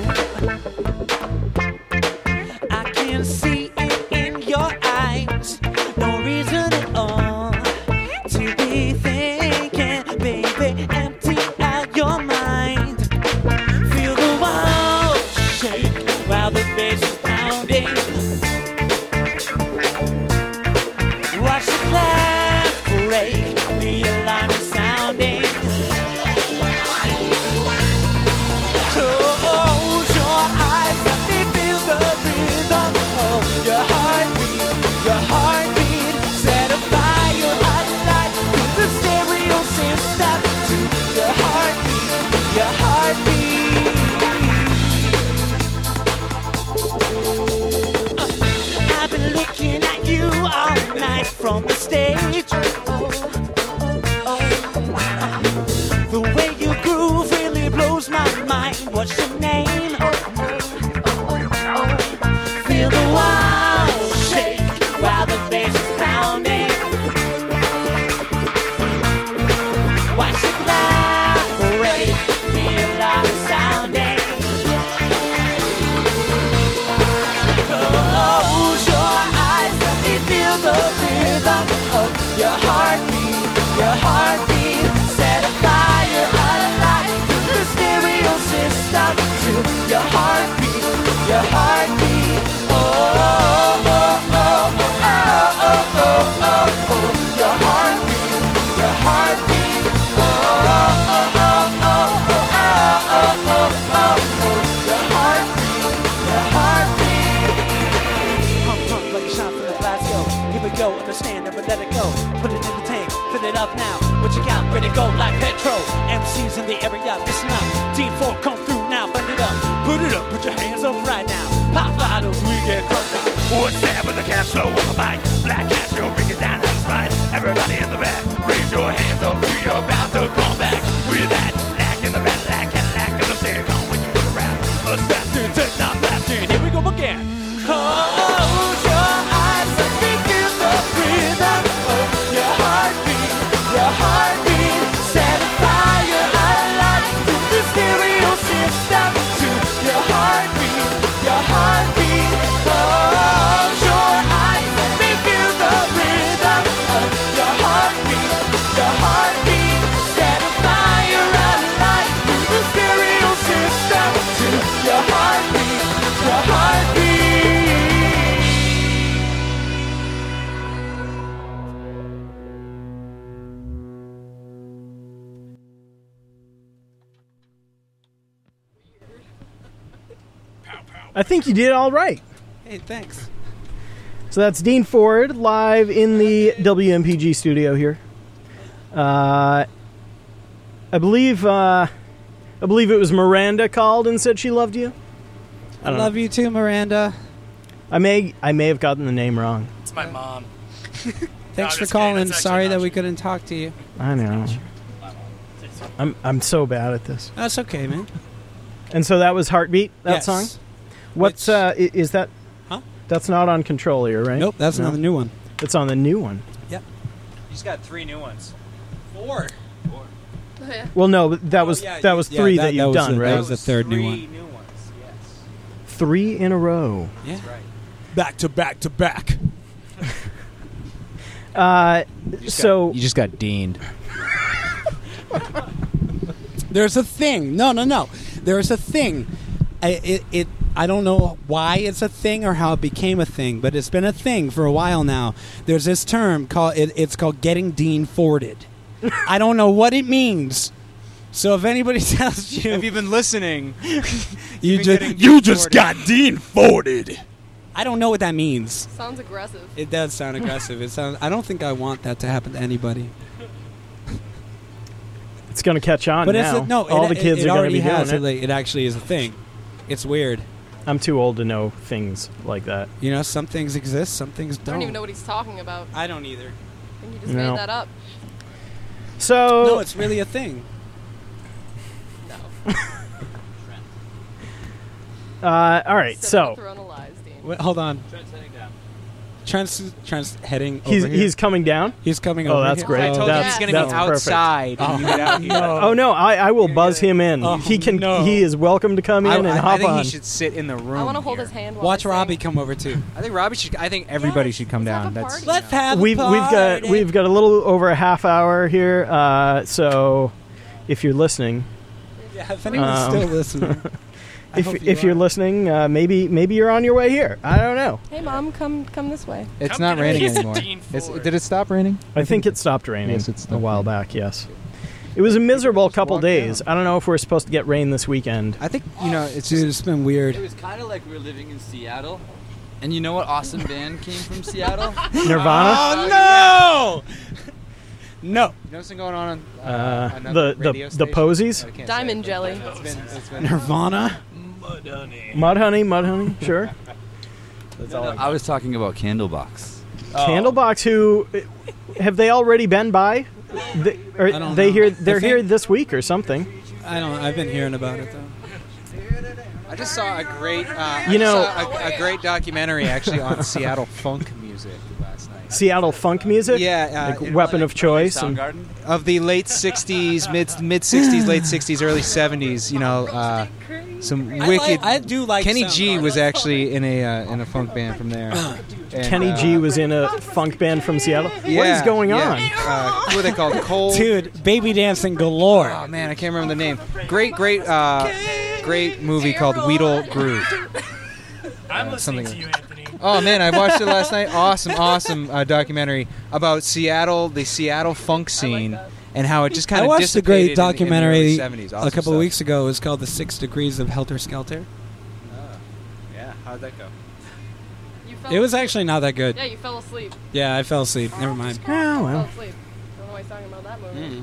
I can see it in your eyes. No reason at all to be thinking, baby. Empty out your mind. Feel the walls shake while the bass is pounding. Watch the glass break. The alarm is sounding. Close your eyes, let me feel the rhythm of your heartbeat. Your heartbeat set a fire alight to the stereo system. To your heartbeat, your heartbeat. I've been looking at you all night from the stage. The way you groove really blows my mind. What's your name? Feel the walls shake while the bass is pounding. Watch it collaborate, feel like sounding. Close your eyes, let me feel the rhythm of your heartbeat. Your heartbeat set a fire alight to the stereo system. To your heartbeat, your heartbeat. Oh, oh, oh, oh, oh, oh, oh, oh, oh. Your heartbeat, your heartbeat. Oh, oh, oh, oh, oh, oh, oh, oh, oh, oh. Your heartbeat, your heartbeat. Pump, pump like a shot from the glass, yo. Here we go, understand, never let it go. Put it in the tank, fill it up now. What you got, ready to go like petrol. MCs in the area, listen up. Team 4, come through now, burn it up. Put it up, put your hands up right now. Pop bottles, we get crunk out. What's that with the cash flow on the mic? Black cash, you'll bring it down, that's right. Everybody in the back, raise your hands up. We're about to come back with that lack in the back, lack and lack of the stick on when you put around. A faster, take not blasting. Here we go again. Close your eyes, let me feel the rhythm of your heartbeat. Your heartbeat set a fire alight to the stereo system. To your heartbeat, your heartbeat. Close your eyes, let me feel the rhythm of your heartbeat. Your heartbeat set a fire alight to the stereo system. To your heartbeat, your heartbeat. I think you did all right. Hey, thanks. So that's Dean Ford live in the WMPG studio here. I believe it was Miranda called and said she loved you. I love you too, Miranda. I may have gotten the name wrong. It's my mom. Thanks for just kidding. calling. That's actually Sorry not that we true. couldn't talk to you. I know. I'm so bad at this. That's okay, man. And so that was Heartbeat, that Yes. song? What's is that? Huh? That's not on Controller, right? Nope, that's No. another new one. It's on the new one. Yep. He's got 3 new ones. 4. Oh, yeah. Well, no, but that was Yeah, that was yeah, three that you've was done, the, right? That was the third new one. New ones, yes. 3 in a row. Yeah. That's right. Back to back to back. So You just got deaned. There's a thing. No. There's a thing. I don't know why it's a thing or how it became a thing, but it's been a thing for a while now. There's this term called it's called getting Dean Forded. I don't know what it means. So if anybody tells you, Have you been listening? you getting just Dean got Dean Forded. I don't know what that means. Sounds aggressive. It does sound aggressive. It sounds. I don't think I want that to happen to anybody. it's going to catch on But now. All the kids are going to be doing has it. It actually is a thing. It's weird. I'm too old to know things like that. You know, some things exist, some things I don't. don't even know what he's talking about. I don't either. I think he just No. made that up. So No, it's really a thing. No. all right. So Throne of lies, Dean. Wait, hold on. Trent's heading he's over here. he's coming down. He's coming Oh, over that's here. great. I told That's- you he's going to that's be perfect. outside. when you get out here. Oh no, I will buzz him in. Oh, he can. no. He is welcome to come in and I hop think on. he should sit in the room. I want to hold here. his hand while Watch I sing. Robbie come over too. I think Robbie should. I think everybody should come Let's have down. a That's party. Let's have We've got a little over a half hour here. So if you're listening, Yeah, if anyone's still listening. I hope if you're listening, maybe you're on your way here. I don't know. Hey, Mom, come this way. It's Come not get a raining piece of anymore. Dean Ford. Did it stop raining? I think it stopped raining Yes, it a stopped while raining. back. Yes, it was a miserable couple walk days. down. I don't know if we're supposed to get rain this weekend. I think it's Dude, just it's been weird. It was kind of like we were living in Seattle. And you know what awesome band came from Seattle? Nirvana, Oh no! No. You know what's been going on another radio the station? posies, I can't say Diamond it, Jelly. but it's been Nirvana. Mudhoney, sure. I was talking about Candlebox. Candlebox, who have they already been by? Or I don't they know. here? I They're think- here this week or something. I don't. I've been hearing about it though. I just saw a great, a great documentary actually on Seattle funk music last night. Seattle funk music, Yeah, like Weapon of Choice, and Soundgarden? Of the late '60s, mid '60s, late '60s, early '70s. You know, some wicked. I do like Kenny Soundgarden. G was actually in a funk band from there. And, Kenny G was in a funk band from Seattle. What is going on? What are they called? Cold. Dude, baby dancing galore. Oh man, I can't remember the name. Great movie called Weedle Groove. I'm listening something to you, Anthony. Oh man, I watched it last night. Awesome documentary about Seattle, the Seattle funk scene, and how it just kind I of watched a dissipated great documentary in the early 70s. Awesome a couple stuff. of weeks ago. It was called The 6 Degrees of Helter Skelter. Yeah, how'd that go? You fell It was asleep. actually not that good. Yeah, you fell asleep. Yeah, I fell asleep. Never mind. Oh, Fell well. asleep. I don't know why he's talking about that movie.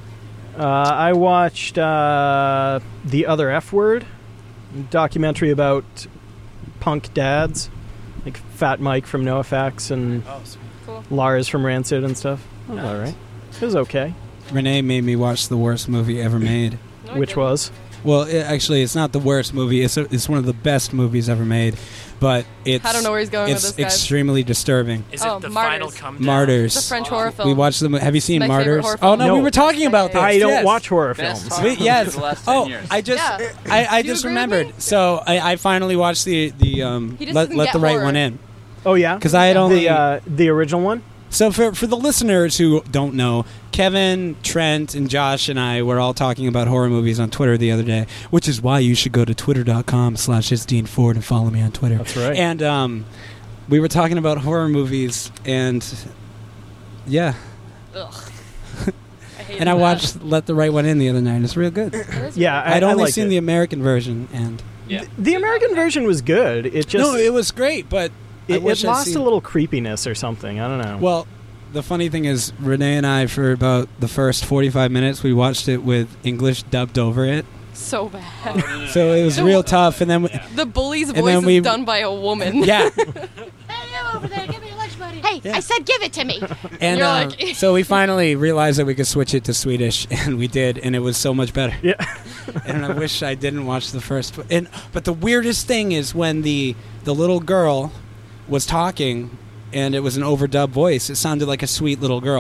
I watched The Other F Word, documentary about punk dads, like Fat Mike from NoFX and Oh, sweet. Cool. Lars from Rancid and stuff. It was all right. It was okay. Renee made me watch the worst movie ever made. No, I Which didn't. was? Well, actually, it's not the worst movie. It's one of the best movies ever made, but it's I don't know where he's going with it's this, guys. extremely disturbing. Is Oh, it the Martyrs. final come down? Martyrs. It's a French horror film. We watched them. Have you seen My favorite Martyrs? horror Oh film. no, No. we were talking about this. I don't Yes. watch horror Best films. horror Sweet, yes. movie of the last 10 Oh, years. I just Yeah. I Do you just agree with remembered. me? So I finally watched the He just let doesn't get the right horror. one in Oh yeah, because I had only the original one. So for the listeners who don't know, Kevin, Trent, and Josh and I were all talking about horror movies on Twitter the other day, which is why you should go to twitter.com/itsdeanford and follow me on Twitter. That's right. And we were talking about horror movies, and yeah. Ugh. I hated And I that. watched Let the Right One In the other night. It's real good. It is Yeah, really I'd only liked seen it. the American version, and The American version was good. It just no, it was great, but I it wish I'd lost seen- a little creepiness or something. I don't know. Well, the funny thing is, Renee and I, for about the first 45 minutes, we watched it with English dubbed over it. so bad. So it was real tough. And then, The bully's And voice then is we- done by a woman. yeah. Hey, you over there, give me your lunch money. Hey, Yeah. I said give it to me. And You're like- so we finally realized that we could switch it to Swedish, and we did, and it was so much better. yeah, And I wish I didn't watch the first. But the weirdest thing is when the little girl was talking, and it was an overdubbed voice. It sounded like a sweet little girl.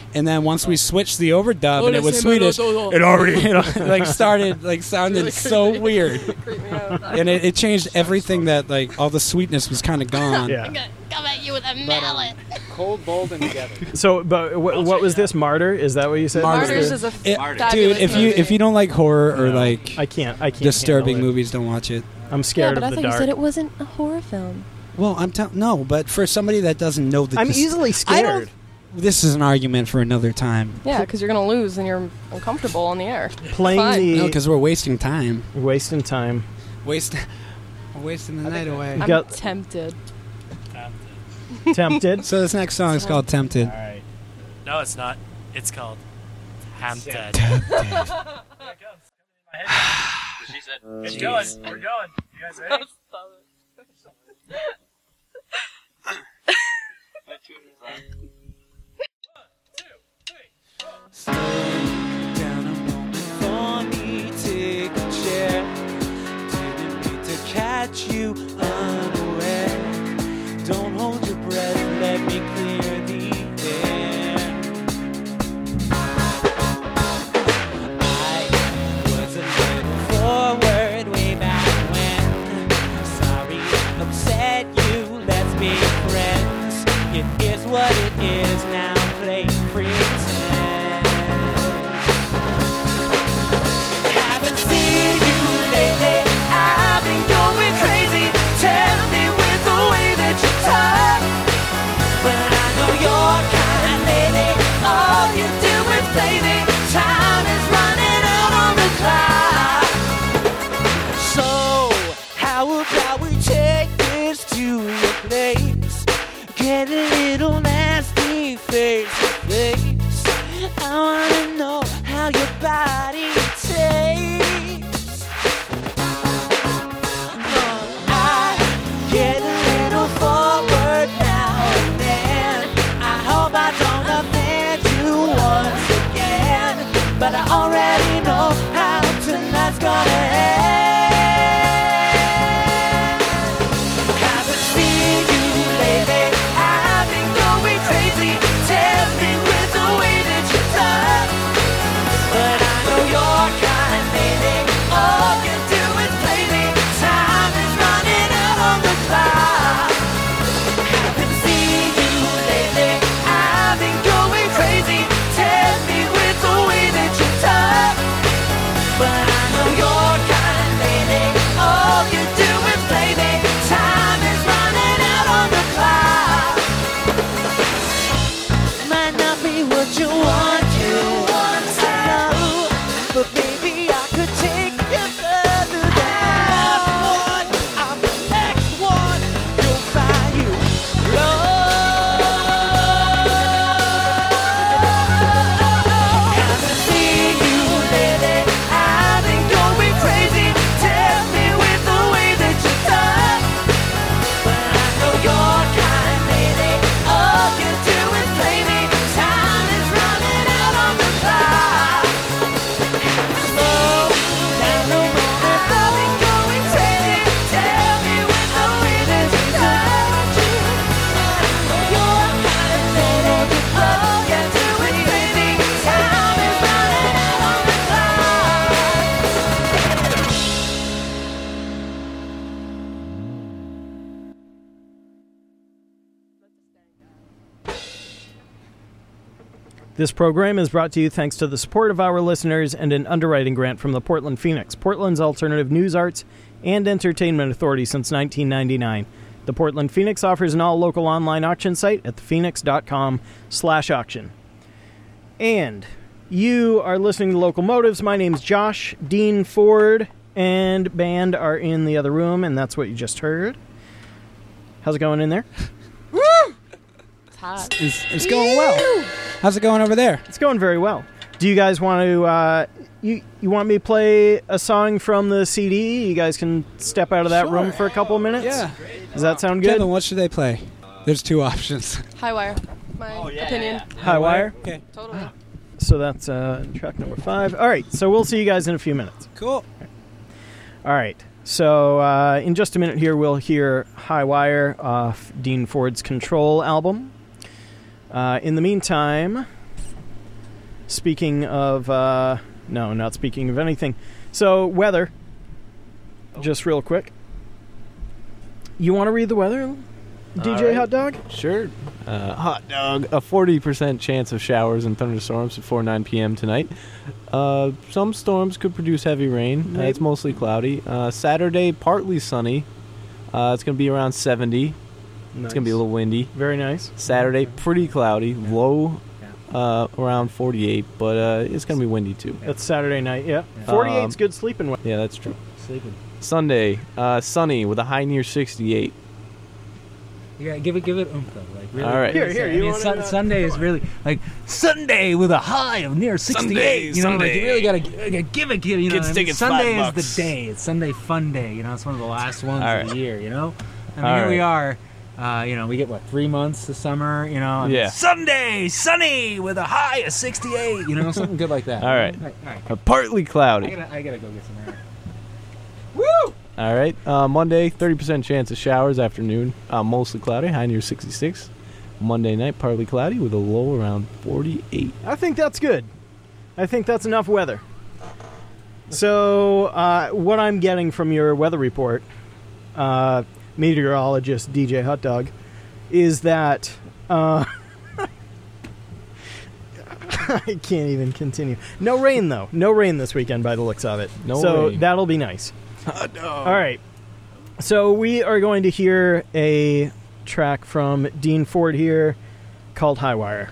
And then once we switched the overdub and it was Swedish, it already like started like sounded so weird, and it changed everything. That like all the sweetness was kind of gone. I'm gonna come at you with a mallet. Cold, bold, and together. So, but what was this? Martyr? Is that what you said? Martyrs is a Dude, fabulous if you don't like horror or like I can't disturbing handle it. movies, don't watch it. I'm scared but I of the thought dark. you said it wasn't a horror film. Well, I'm telling no, but for somebody that doesn't know the I'm easily scared. This is an argument for another time. Yeah, because you're gonna lose and you're uncomfortable on the air. Playing Fine. the No, because we're wasting time. wasting time. We're wasting the night away. I'm got- tempted. Tempted. So this next song is called "Tempted." All right. No, it's not. It's called Hampton. It's going. We're going. You guys ready? Down a moment for me, take a chair. Didn't mean to catch you unaware. Don't hold your breath, let me clear the air. I was a little forward way back when. Sorry, upset you, let's be friends. It is what it is now, play pretend. Haven't seen you lately, I've been going crazy. Tell me with the way that you talk. But I know you're kind lady, all you do is play me. Time is running out on the clock. So, how about we take this to your place? Get a little nasty face to face. I wanna know how your body tastes. I get a little forward now and then. I hope I don't offend you once again, but I already know how tonight's gonna end. Haven't seen you lately, I've been going crazy. Tell me with the way that you talk. But I know you're kind lady, all you do is play me. Time is running out on the clock. Haven't seen you lately, I've been going crazy. Tell me with the way that you talk. But I know you're kind lady, all you do is play me. Time is running out on the clock. Might not be what you want to know, but maybe I could take you further than that. I'm the next one, you'll find you haven't seen you lately, I've been going crazy. Tell me with the way that you talk. But I know you're kind lady, all you do is play me. Time is running out on the clock. Slow down a moment, I've been going crazy. Tell me with the way that you talk. You're kind lady, all you do is play me. Time is running out on the clock. This program is brought to you thanks to the support of our listeners and an underwriting grant from the Portland Phoenix, Portland's alternative news, arts, and entertainment authority since 1999. The Portland Phoenix offers an all-local online auction site at thephoenix.com/auction. And you are listening to Local Motives. My name's Josh. Dean Ford and band are in the other room, and that's what you just heard. How's it going in there? It's hot. It's going well. How's it going over there? It's going very well. Do you guys want to, you want me to play a song from the CD? You guys can step out of that room for a couple of minutes? Yeah. Does that sound good? Kevin, what should they play? There's two options. High wire. My opinion. High Wire? Okay. Totally. So that's track number 5. All right, so we'll see you guys in a few minutes. Cool. All right, so in just a minute here, we'll hear High Wire off Dean Ford's Control album. In the meantime, speaking of, no, not speaking of anything. So, weather, just real quick. You want to read the weather, DJ right. Hot Dog? Sure. Hot Dog. A 40% chance of showers and thunderstorms before 9 p.m. tonight. Some storms could produce heavy rain. It's mostly cloudy. Saturday, partly sunny. It's going to be around 70. Nice. It's going to be a little windy. Very nice. Saturday, pretty cloudy. Low around 48, but it's going to be windy too. That's Saturday night, yeah. 48's good sleeping weather. Yeah, that's true. Sleeping. Sunday, sunny with a high near 68. You gotta give it oomph though. Like really. All right. Sunday is really like Sunday with a high of near 68. Like you really gotta give it. You know, Sunday is the day. It's Sunday Fun Day. You know, it's one of the last ones of the year. You know, we are. We get 3 months of summer. You know, yeah. Sunday, sunny with a high of 68. You know, something good like that. All right. All right. Partly cloudy. I gotta go get some air. Woo! All right. Monday, 30% chance of showers afternoon. Mostly cloudy, high near 66. Monday night, partly cloudy with a low around 48. I think that's good. I think that's enough weather. So, what I'm getting from your weather report, meteorologist DJ Hot Dog, is that I can't even continue. No rain, though. No rain this weekend by the looks of it. So that'll be nice. All right. So we are going to hear a track from Dean Ford here called High Wire.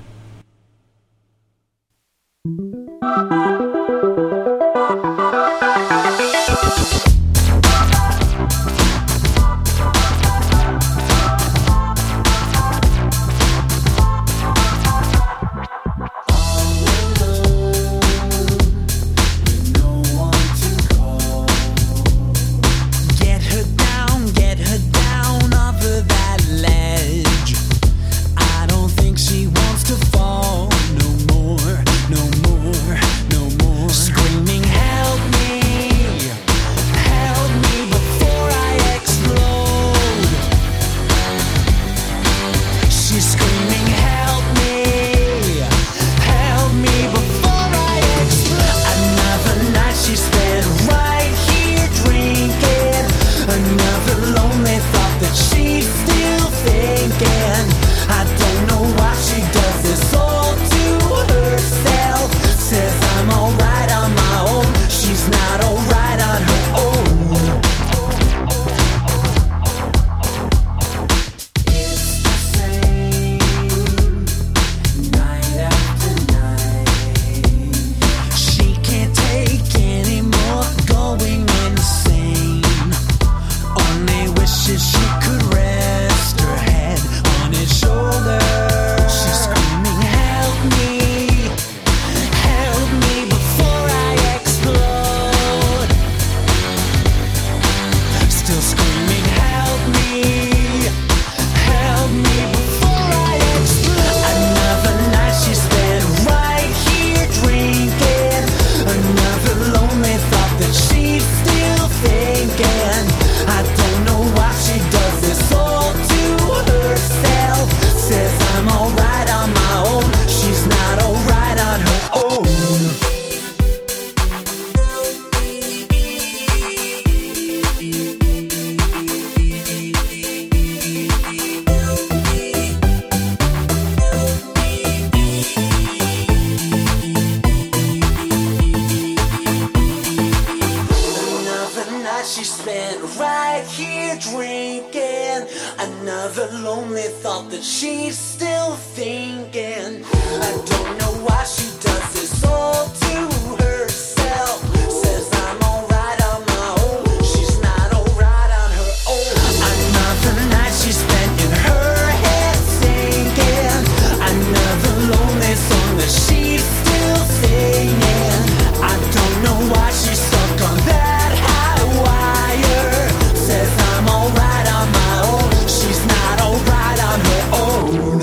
Another lonely thought that she's still thinking. I don't know why she does this all to herself. Says I'm alright on my own. She's not alright on her own. Another night she spent in her head singing. Another lonely song that she's still singing. I don't know why she's stuck on that high wire. Says I'm alright on my own. She's not alright on her own.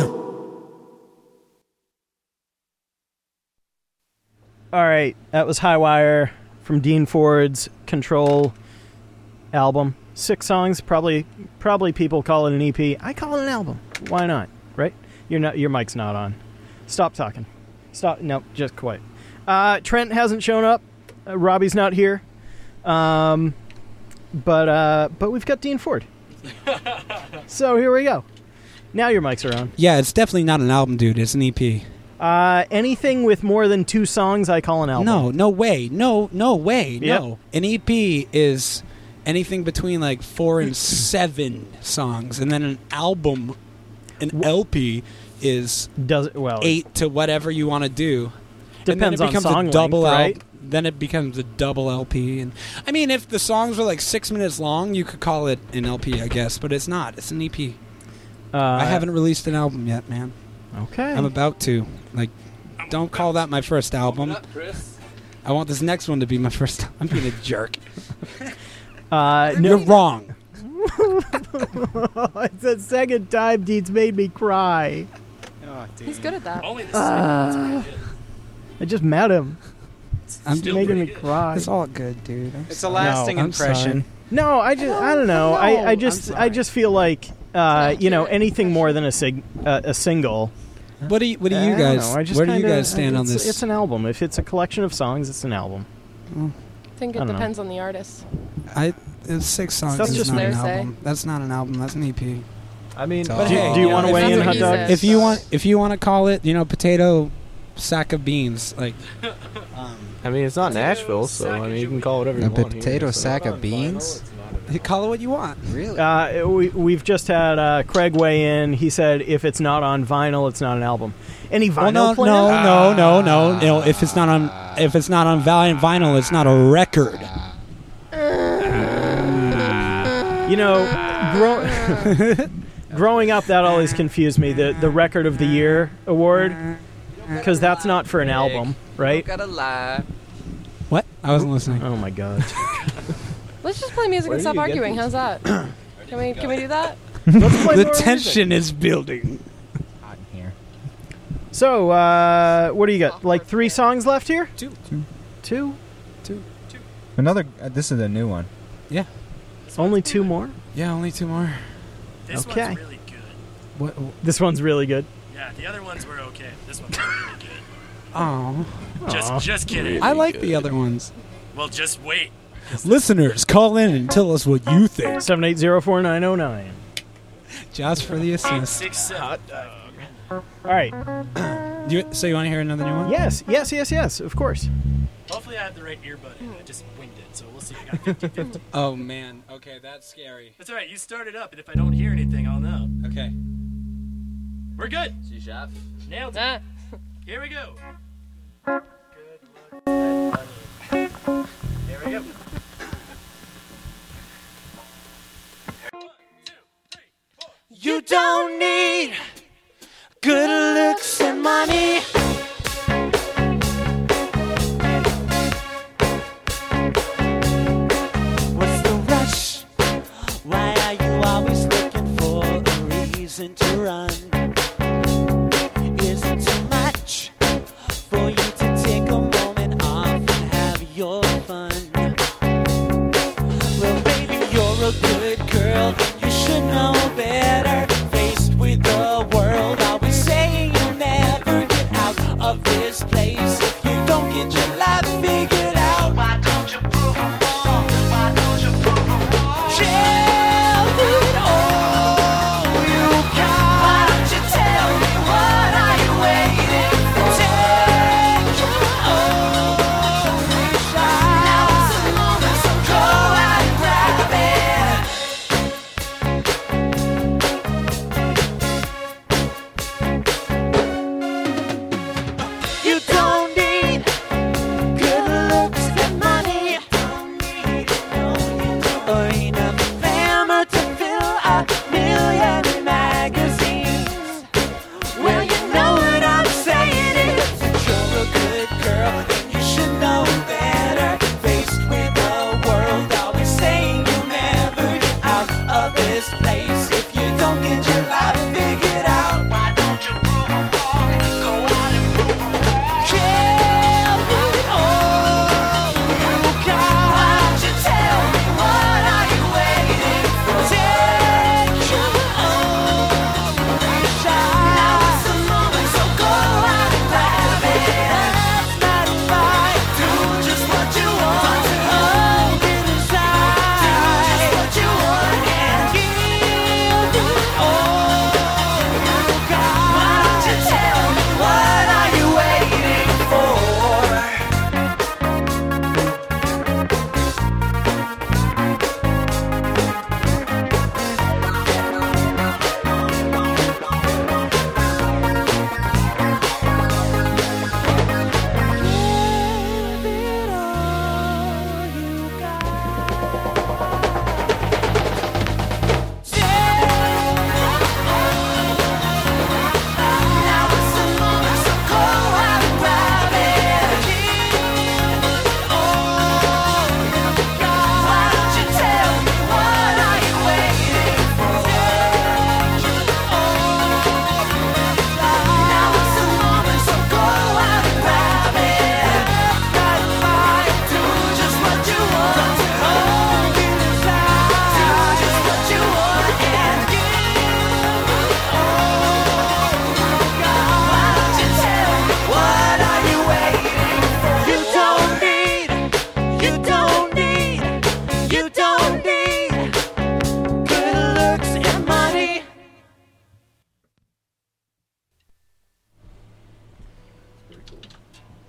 All right, that was High Wire from Dean Ford's Control album. 6 songs, probably people call it an EP. I call it an album. Why not? Right? Your mic's not on. Stop talking. Stop. No, just quite. Trent hasn't shown up. Robbie's not here. But we've got Dean Ford. So here we go. Now your mics are on. Yeah, it's definitely not an album, dude. It's an EP. Anything with more than 2 songs, I call an album. No way. No way. Yep. No. An EP is anything between like 4 and 7 songs, and then an album, an LP, is 8 to whatever you want to do. Depends and then it becomes on song a double length, right? Then it becomes a double LP, and I mean, if the songs were like 6 minutes long, you could call it an LP, I guess. But it's not. It's an EP. I haven't released an album yet, man. Okay. I'm about to. Like, don't call that my first album. I want this next one to be my first. I'm being a jerk. You're wrong. It's the second time Dean's made me cry. Oh, He's good at that. Only the second one's pretty good. I just met him. I'm Still making me cry. It's all good, dude. It's a lasting impression. No, I don't know. I just feel like anything more than a single. What do you guys? Where do you guys stand on this? It's an album. If it's a collection of songs, it's an album. I think it depends on the artist. It's 6 songs. That's just not an their say. album. That's not an album. That's an EP. I mean, But hey, do you want to weigh in, That's Hot what Dog? he says. If you want to call it, potato sack of beans, like. I mean, it's not Nashville, so I mean, you can call it whatever you A want. potato here, so. sack of beans? You call it what you want. Really? We've just had Craig weigh in. He said if it's not on vinyl, it's not an album. Any vinyl no. If it's not on vinyl, it's not a record. Growing up, that always confused me. The Record of the Year award, because that's not for an album, right? Gotta lie. What? I wasn't listening. Oh my god. Let's just play music Where and do stop you get arguing. these? How's that? Can we do that? Let's play The more tension is building. Hot in here. So, what do you got? Like 3 songs left here? 2? Another. This is a new one. Yeah. Only 2 more? Yeah, only 2 more. This Okay. one's really good. What? This one's really good. Yeah, the other ones were okay. This one's really good. Oh. Just kidding. I like the other ones. Well, just wait. Listeners, call in and tell us what you think. 780-4909. Just for the assist. 867. All right. So you want to hear another new one? Yes, of course. Hopefully I have the right earbud in. I just winged it, so we'll see. I got 50-50. Oh, man. Okay, that's scary. That's all right. You start it up, and if I don't hear anything, I'll know. Okay. We're good. C-sharp. Nailed it. Ah. Here we go. Good luck and money. Here we go. 1, 2, 3, 4. You don't need good looks and money. What's the rush? Why are you always looking for a reason to run? Is it too much for you to take a moment off and have your fun? Well, baby, you're a good girl, then you should know better. Faced with the world, always saying you'll never get out of this place if you don't get your life figured out. Why don't you prove them wrong? Why don't you prove them wrong? Tell it all you got. Why don't you tell me what are you waiting for? Take your only shot. Now it's the moment, so go out and grab it.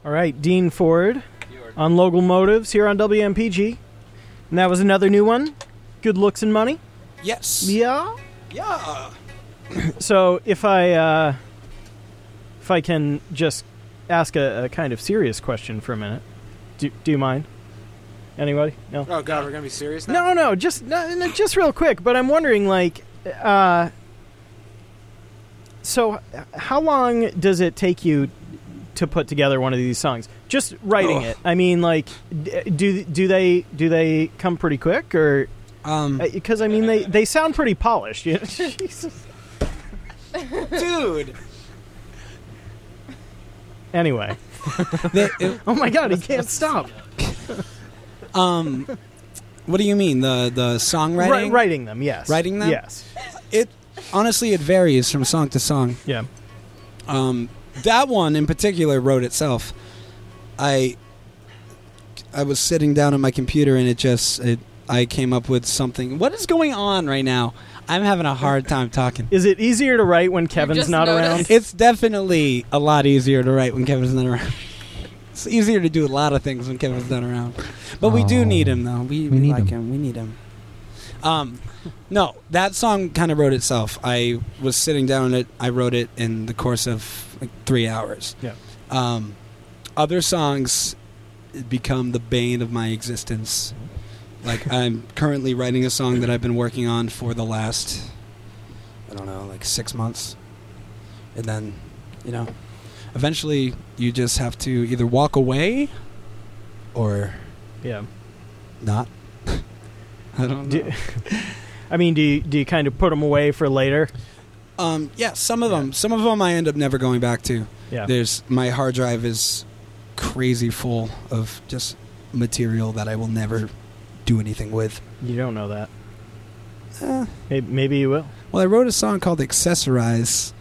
All right, Dean Ford on Local Motives here on WMPG. And that was another new one. Good Looks and Money. Yes. Yeah. Yeah. So if I can just ask a kind of serious question for a minute, do you mind? Anybody? No. Oh God, we're gonna be serious now. No, just real quick. But I'm wondering, like, so how long does it take you to put together one of these songs? Just writing it. I mean, like, do they come pretty quick, or because I mean they sound pretty polished. You know? Jesus. Dude. Anyway. Oh my God, he can't stop. What do you mean? The songwriting? Writing them, yes. Writing them? Yes. It honestly, it varies from song to song. Yeah. That one in particular wrote itself. I was sitting down at my computer and I came up with something. What is going on right now? I'm having a hard time talking. Is it easier to write when Kevin's not around? It's definitely a lot easier to write when Kevin's not around. It's easier to do a lot of things when Kevin's not around. But we do need him, though. We like him. We need him. No, that song kind of wrote itself. I was sitting down and I wrote it in the course of like 3 hours. Yeah. Other songs become the bane of my existence. Like, I'm currently writing a song that I've been working on for the last, I don't know, like 6 months. And then, eventually you just have to either walk away or not. I don't know. I mean, do you kind of put them away for later? Yeah, some of them. Some of them I end up never going back to. Yeah. My hard drive is crazy full of just material that I will never do anything with. You don't know that. Maybe you will. Well, I wrote a song called Accessorize.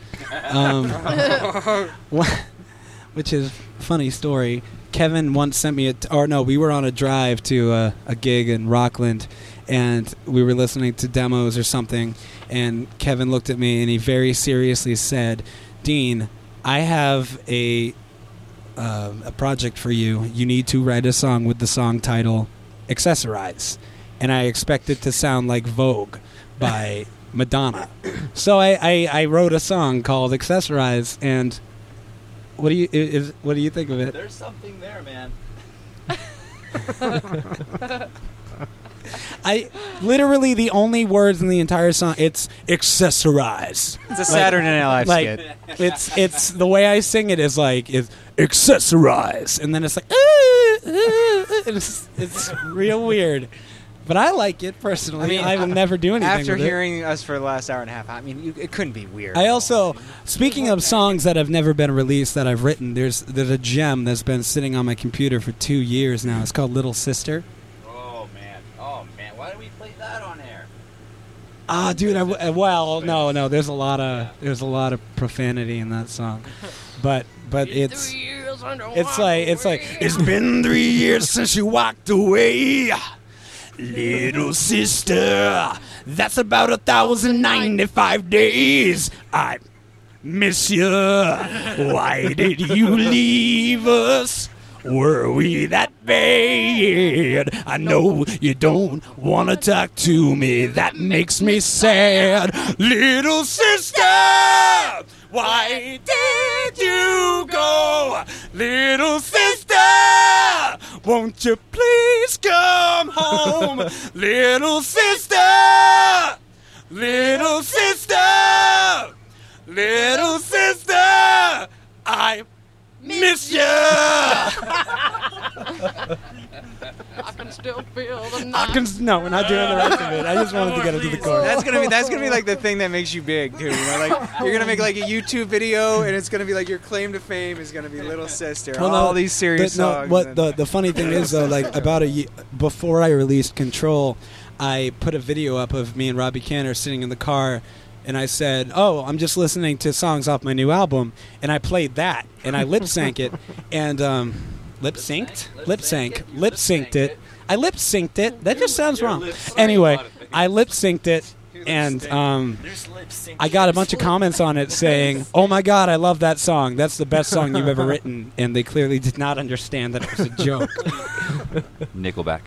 Which is a funny story. Kevin once sent me we were on a drive to a gig in Rockland, and we were listening to demos or something, and Kevin looked at me and he very seriously said, "Dean, I have a project for you. You need to write a song with the song title Accessorize." And I expect it to sound like Vogue by Madonna. So I wrote a song called Accessorize, and what do you think of it? There's something there, man. Literally the only words in the entire song, it's accessorize. It's a Saturday Night Live skit. It's the way I sing it is accessorize, and then it's like it's real weird. But I like it personally. I will never do anything after with it. hearing us for the last hour and a half. I mean, it couldn't be weird. I also, speaking of songs that have never been released that I've written, there's a gem that's been sitting on my computer for 2 years now. It's called Little Sister. Oh man, why do we play that on air? Dude. No. There's a lot of profanity in that song, but it's like it's been 3 years since you walked away. Little sister, that's about 1,095 days. I miss you. Why did you leave us? Were we that bad? I know you don't want to talk to me. That makes me sad. Little sister, why did you go? Little sister, won't you please come home? Little sister, little sister, little sister, I miss you. I can still feel the night. No, we're not doing the rest of it. I just wanted to get into the chorus. That's gonna be like the thing that makes you big, too. Like you're gonna make like a YouTube video, and it's gonna be like your claim to fame is gonna be Little Sister. Well, all these serious songs. The funny thing is though, like about a year before I released Control, I put a video up of me and Robbie Cantor sitting in the car. And I said, I'm just listening to songs off my new album. And I played that. And I lip-synced it. And, lip-synced it. I lip-synced it. That just sounds wrong. Anyway, I lip-synced it. and I got a bunch of comments on it saying, "Oh my God, I love that song. That's the best song you've ever written." And they clearly did not understand that it was a joke. Nickelback.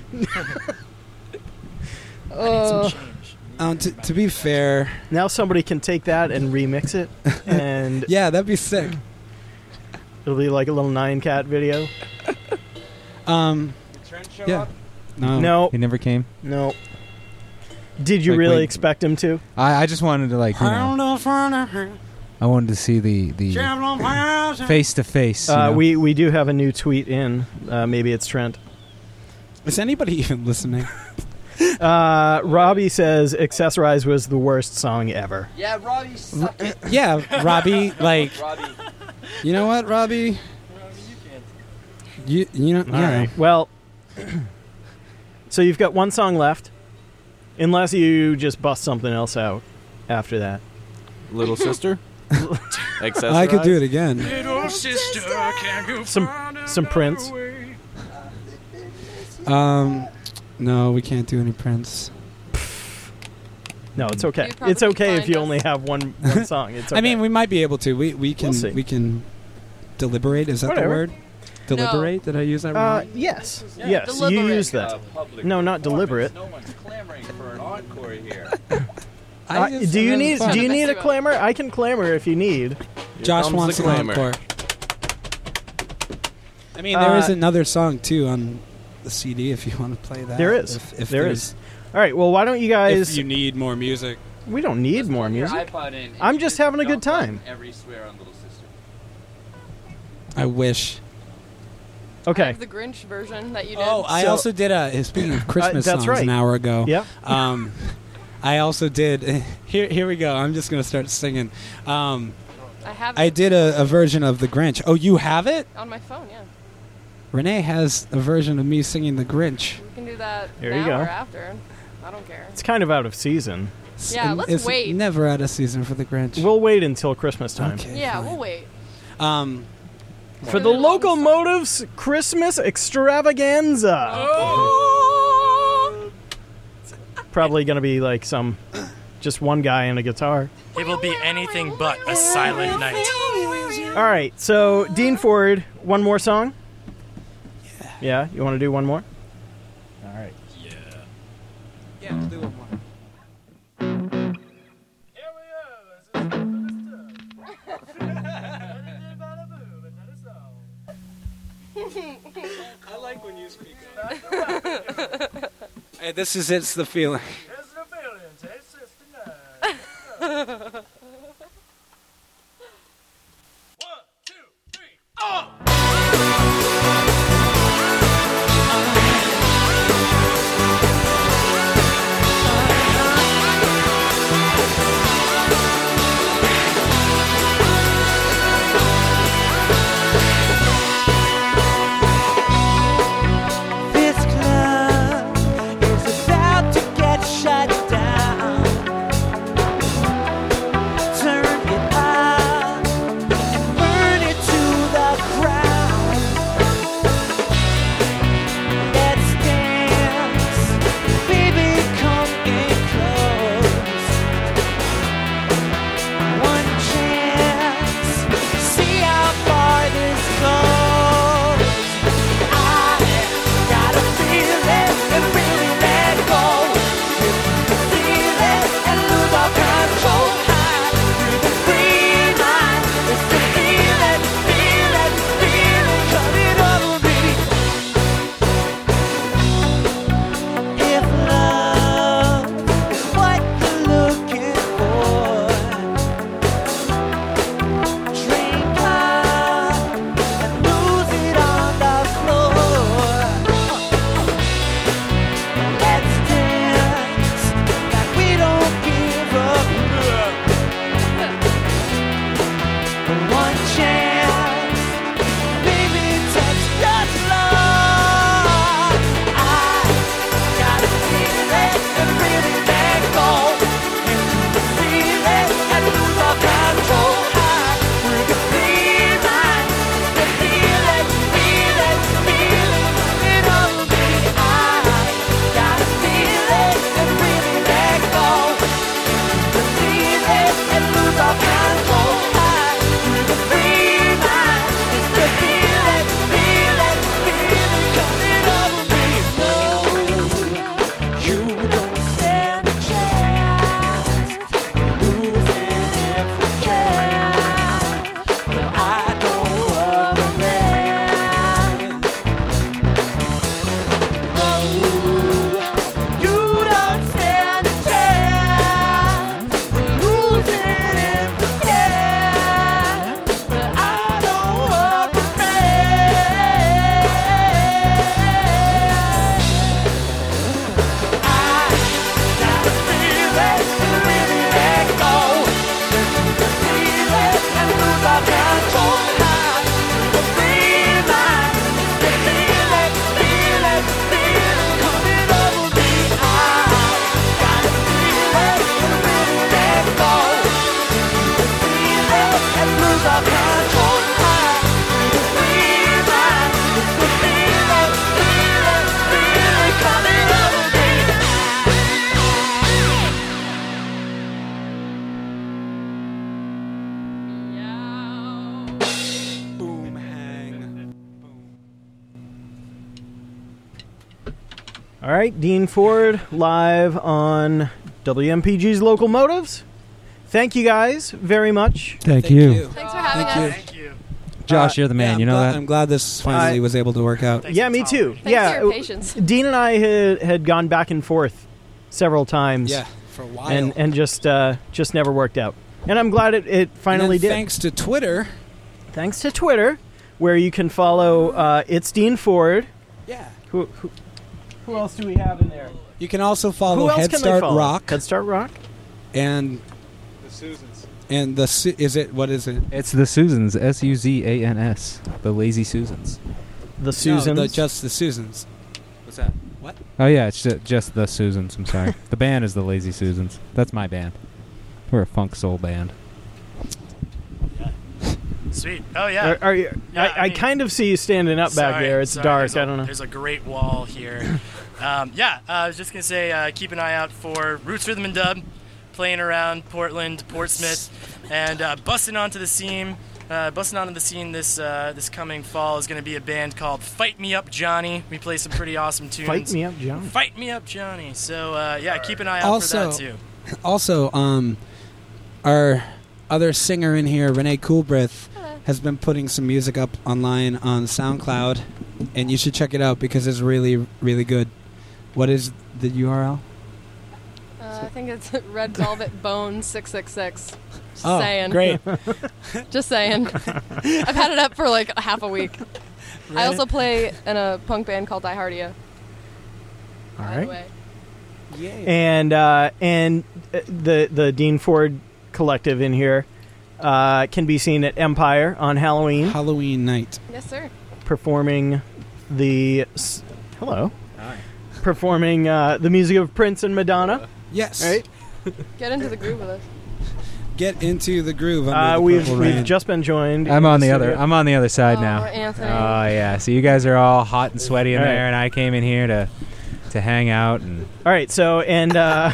To be fair, now somebody can take that and remix it, and yeah, that'd be sick. It'll be like a little 9-Cat video. Yeah. No. He never came? No. Did you Like, really wait. expect him to? I just wanted to, like, you know, I wanted to see the face to face. We do have a new tweet in. Maybe it's Trent. Is anybody even listening? Robbie says Accessorize was the worst song ever. Yeah, Robbie sucked it. Yeah, Robbie, like, you know what, Robbie? You know, All right. Well, so you've got one song left, unless you just bust something else out after that. Little Sister? Accessorize? I could do it again. Little sister, can you Some Prince. No, we can't do any Prince. No, it's okay. You probably It's okay if find you us. only have one song. It's okay. I mean, we might be able to. We can We'll see. we can deliberate. Is that Whatever. the word? Deliberate? Did I use that wrong? Yes. Yeah, Yes, you deliberate. use that. No, not deliberate. No one's clamoring for an encore here. Do you need a clamor? I can clamor if you need. Josh comes wants the an clamor. encore. I mean, there is another song too on the CD if you want to play that. There is. If There there's- is. All right. Well, why don't you guys? If you need more music. We don't need more music. I'm just having a good time. Every swear on Little Sister. I wish. I Okay. have the Grinch version that you did. Oh, I also did speaking of Christmas that's songs right. an hour ago. Yep. I also did. Here we go. I'm just gonna start singing. I have I it did a version of the Grinch. Oh, you have it? on my phone, yeah. Renee has a version of me singing the Grinch. We can do that There now you go. or after. I don't care. It's kind of out of season. Yeah, let's it's wait. Never out of season for the Grinch. We'll wait until Christmas time. Okay. Yeah, fine. we'll wait. For the Locomotives Christmas Extravaganza. Oh! Probably going to be like just one guy and a guitar. It will be anything but a silent night. All right, so Dean Ford, one more song? Yeah, you want to do one more? All right. Yeah, we'll do one more. I like when you speak up. Hey, this is It's the Feeling. This club is about to get shut All right, Dean Ford live on WMPG's Local Motives. Thank you guys very much. Thank you. Thanks for having us. Thank you. Josh, you're the man. You know that? I'm glad this finally was able to work out. Yeah, me too. Thanks for your patience. Dean and I had gone back and forth several times. Yeah, for a while. And just never worked out. And I'm glad it finally did. Thanks to Twitter. Thanks to Twitter, where you can follow It's Dean Ford. Yeah. Who else do we have in there? You can also follow Who else Head can Start they follow? Rock. Head Start Rock? And The Susans. And what is it? It's the Susans, Suzans, the Lazy Susans. The Susans? No, just the Susans. What's that? What? Oh yeah, it's just the Susans. I'm sorry. The band is the Lazy Susans. That's my band. We're a funk soul band. Sweet. Oh, yeah. Are you, Yeah, I kind of see you standing up back Sorry, there. It's sorry, dark. there's I don't know. There's a great wall here. I was just going to say keep an eye out for Roots Rhythm and Dub playing around Portland, Portsmouth, and busting onto the scene. This coming fall is going to be a band called Fight Me Up Johnny. We play some pretty awesome tunes. Fight Me Up Johnny. Fight Me Up Johnny. So, keep an eye out for that, too. Also, our other singer in here, Renee Coolbrith, has been putting some music up online on SoundCloud, and you should check it out because it's really, really good. What is the URL? I think it's Red Velvet Bone 666. Just Oh, saying. great. Just saying. I've had it up for like half a week. I also play in a punk band called Die Hardia. All By the way. And the Dean Ford Collective in here can be seen at Empire on Halloween night. Yes, sir. Performing the performing the music of Prince and Madonna. Yes. Right. Get into the groove with us. Get into the groove. Under the We've purple rain. just been joined. I'm in on the studio. other. I'm on the other side Oh, now. Anthony. Oh yeah. So you guys are all hot and sweaty in All right. there, and I came in here to hang out and. All right. So Yeah.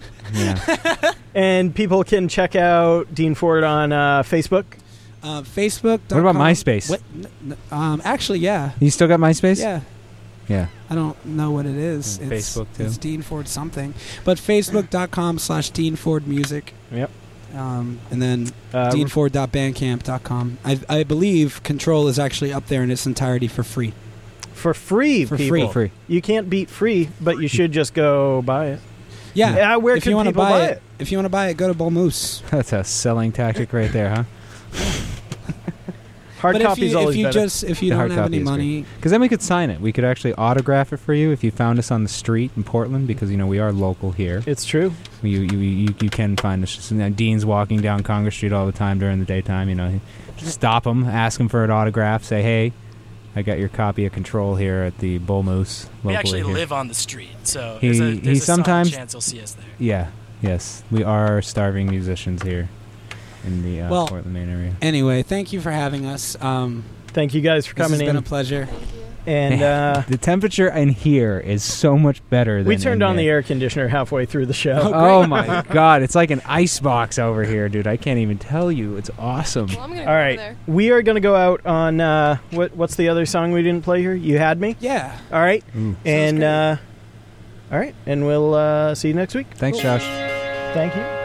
and people can check out Dean Ford on Facebook. Facebook. What about MySpace? Actually, yeah. You still got MySpace? Yeah. Yeah. I don't know what it is. And It's, Facebook, too. It's Dean Ford something. But Facebook.com/Dean Ford Music. Yep. And then DeanFord.bandcamp.com. I believe Control is actually up there in its entirety for free. For free, For people. free. You can't beat free, but you should just go buy it. Yeah. Where if can you wanna people buy it? If you want to buy it, go to Bull Moose. That's a selling tactic right there, huh? Hard But copy's always better. if you don't have any money, because then we could sign it. We could actually autograph it for you if you found us on the street in Portland, because we are local here. It's true. You can find us. Dean's walking down Congress Street all the time during the daytime. Just stop him, ask him for an autograph, say, "Hey, I got your copy of Control here at the Bull Moose." We actually here. live on the street, so He there's a sometimes solid chance you'll see us there. Yeah. Yes, we are starving musicians here in the Well, Portland, Maine area. anyway, thank you for having us. Thank you guys for This coming has been in. a pleasure. And the temperature in here is so much better than we turned in on the there. air conditioner halfway through the show. Oh my god, it's like an ice box over here, dude. I can't even tell you. It's awesome. Well, I'm gonna All go right, there. we are going to go out on what's the other song we didn't play here? You Had Me? Yeah. All right. Ooh. And all right, and we'll see you next week. Thanks, Josh. Thank you.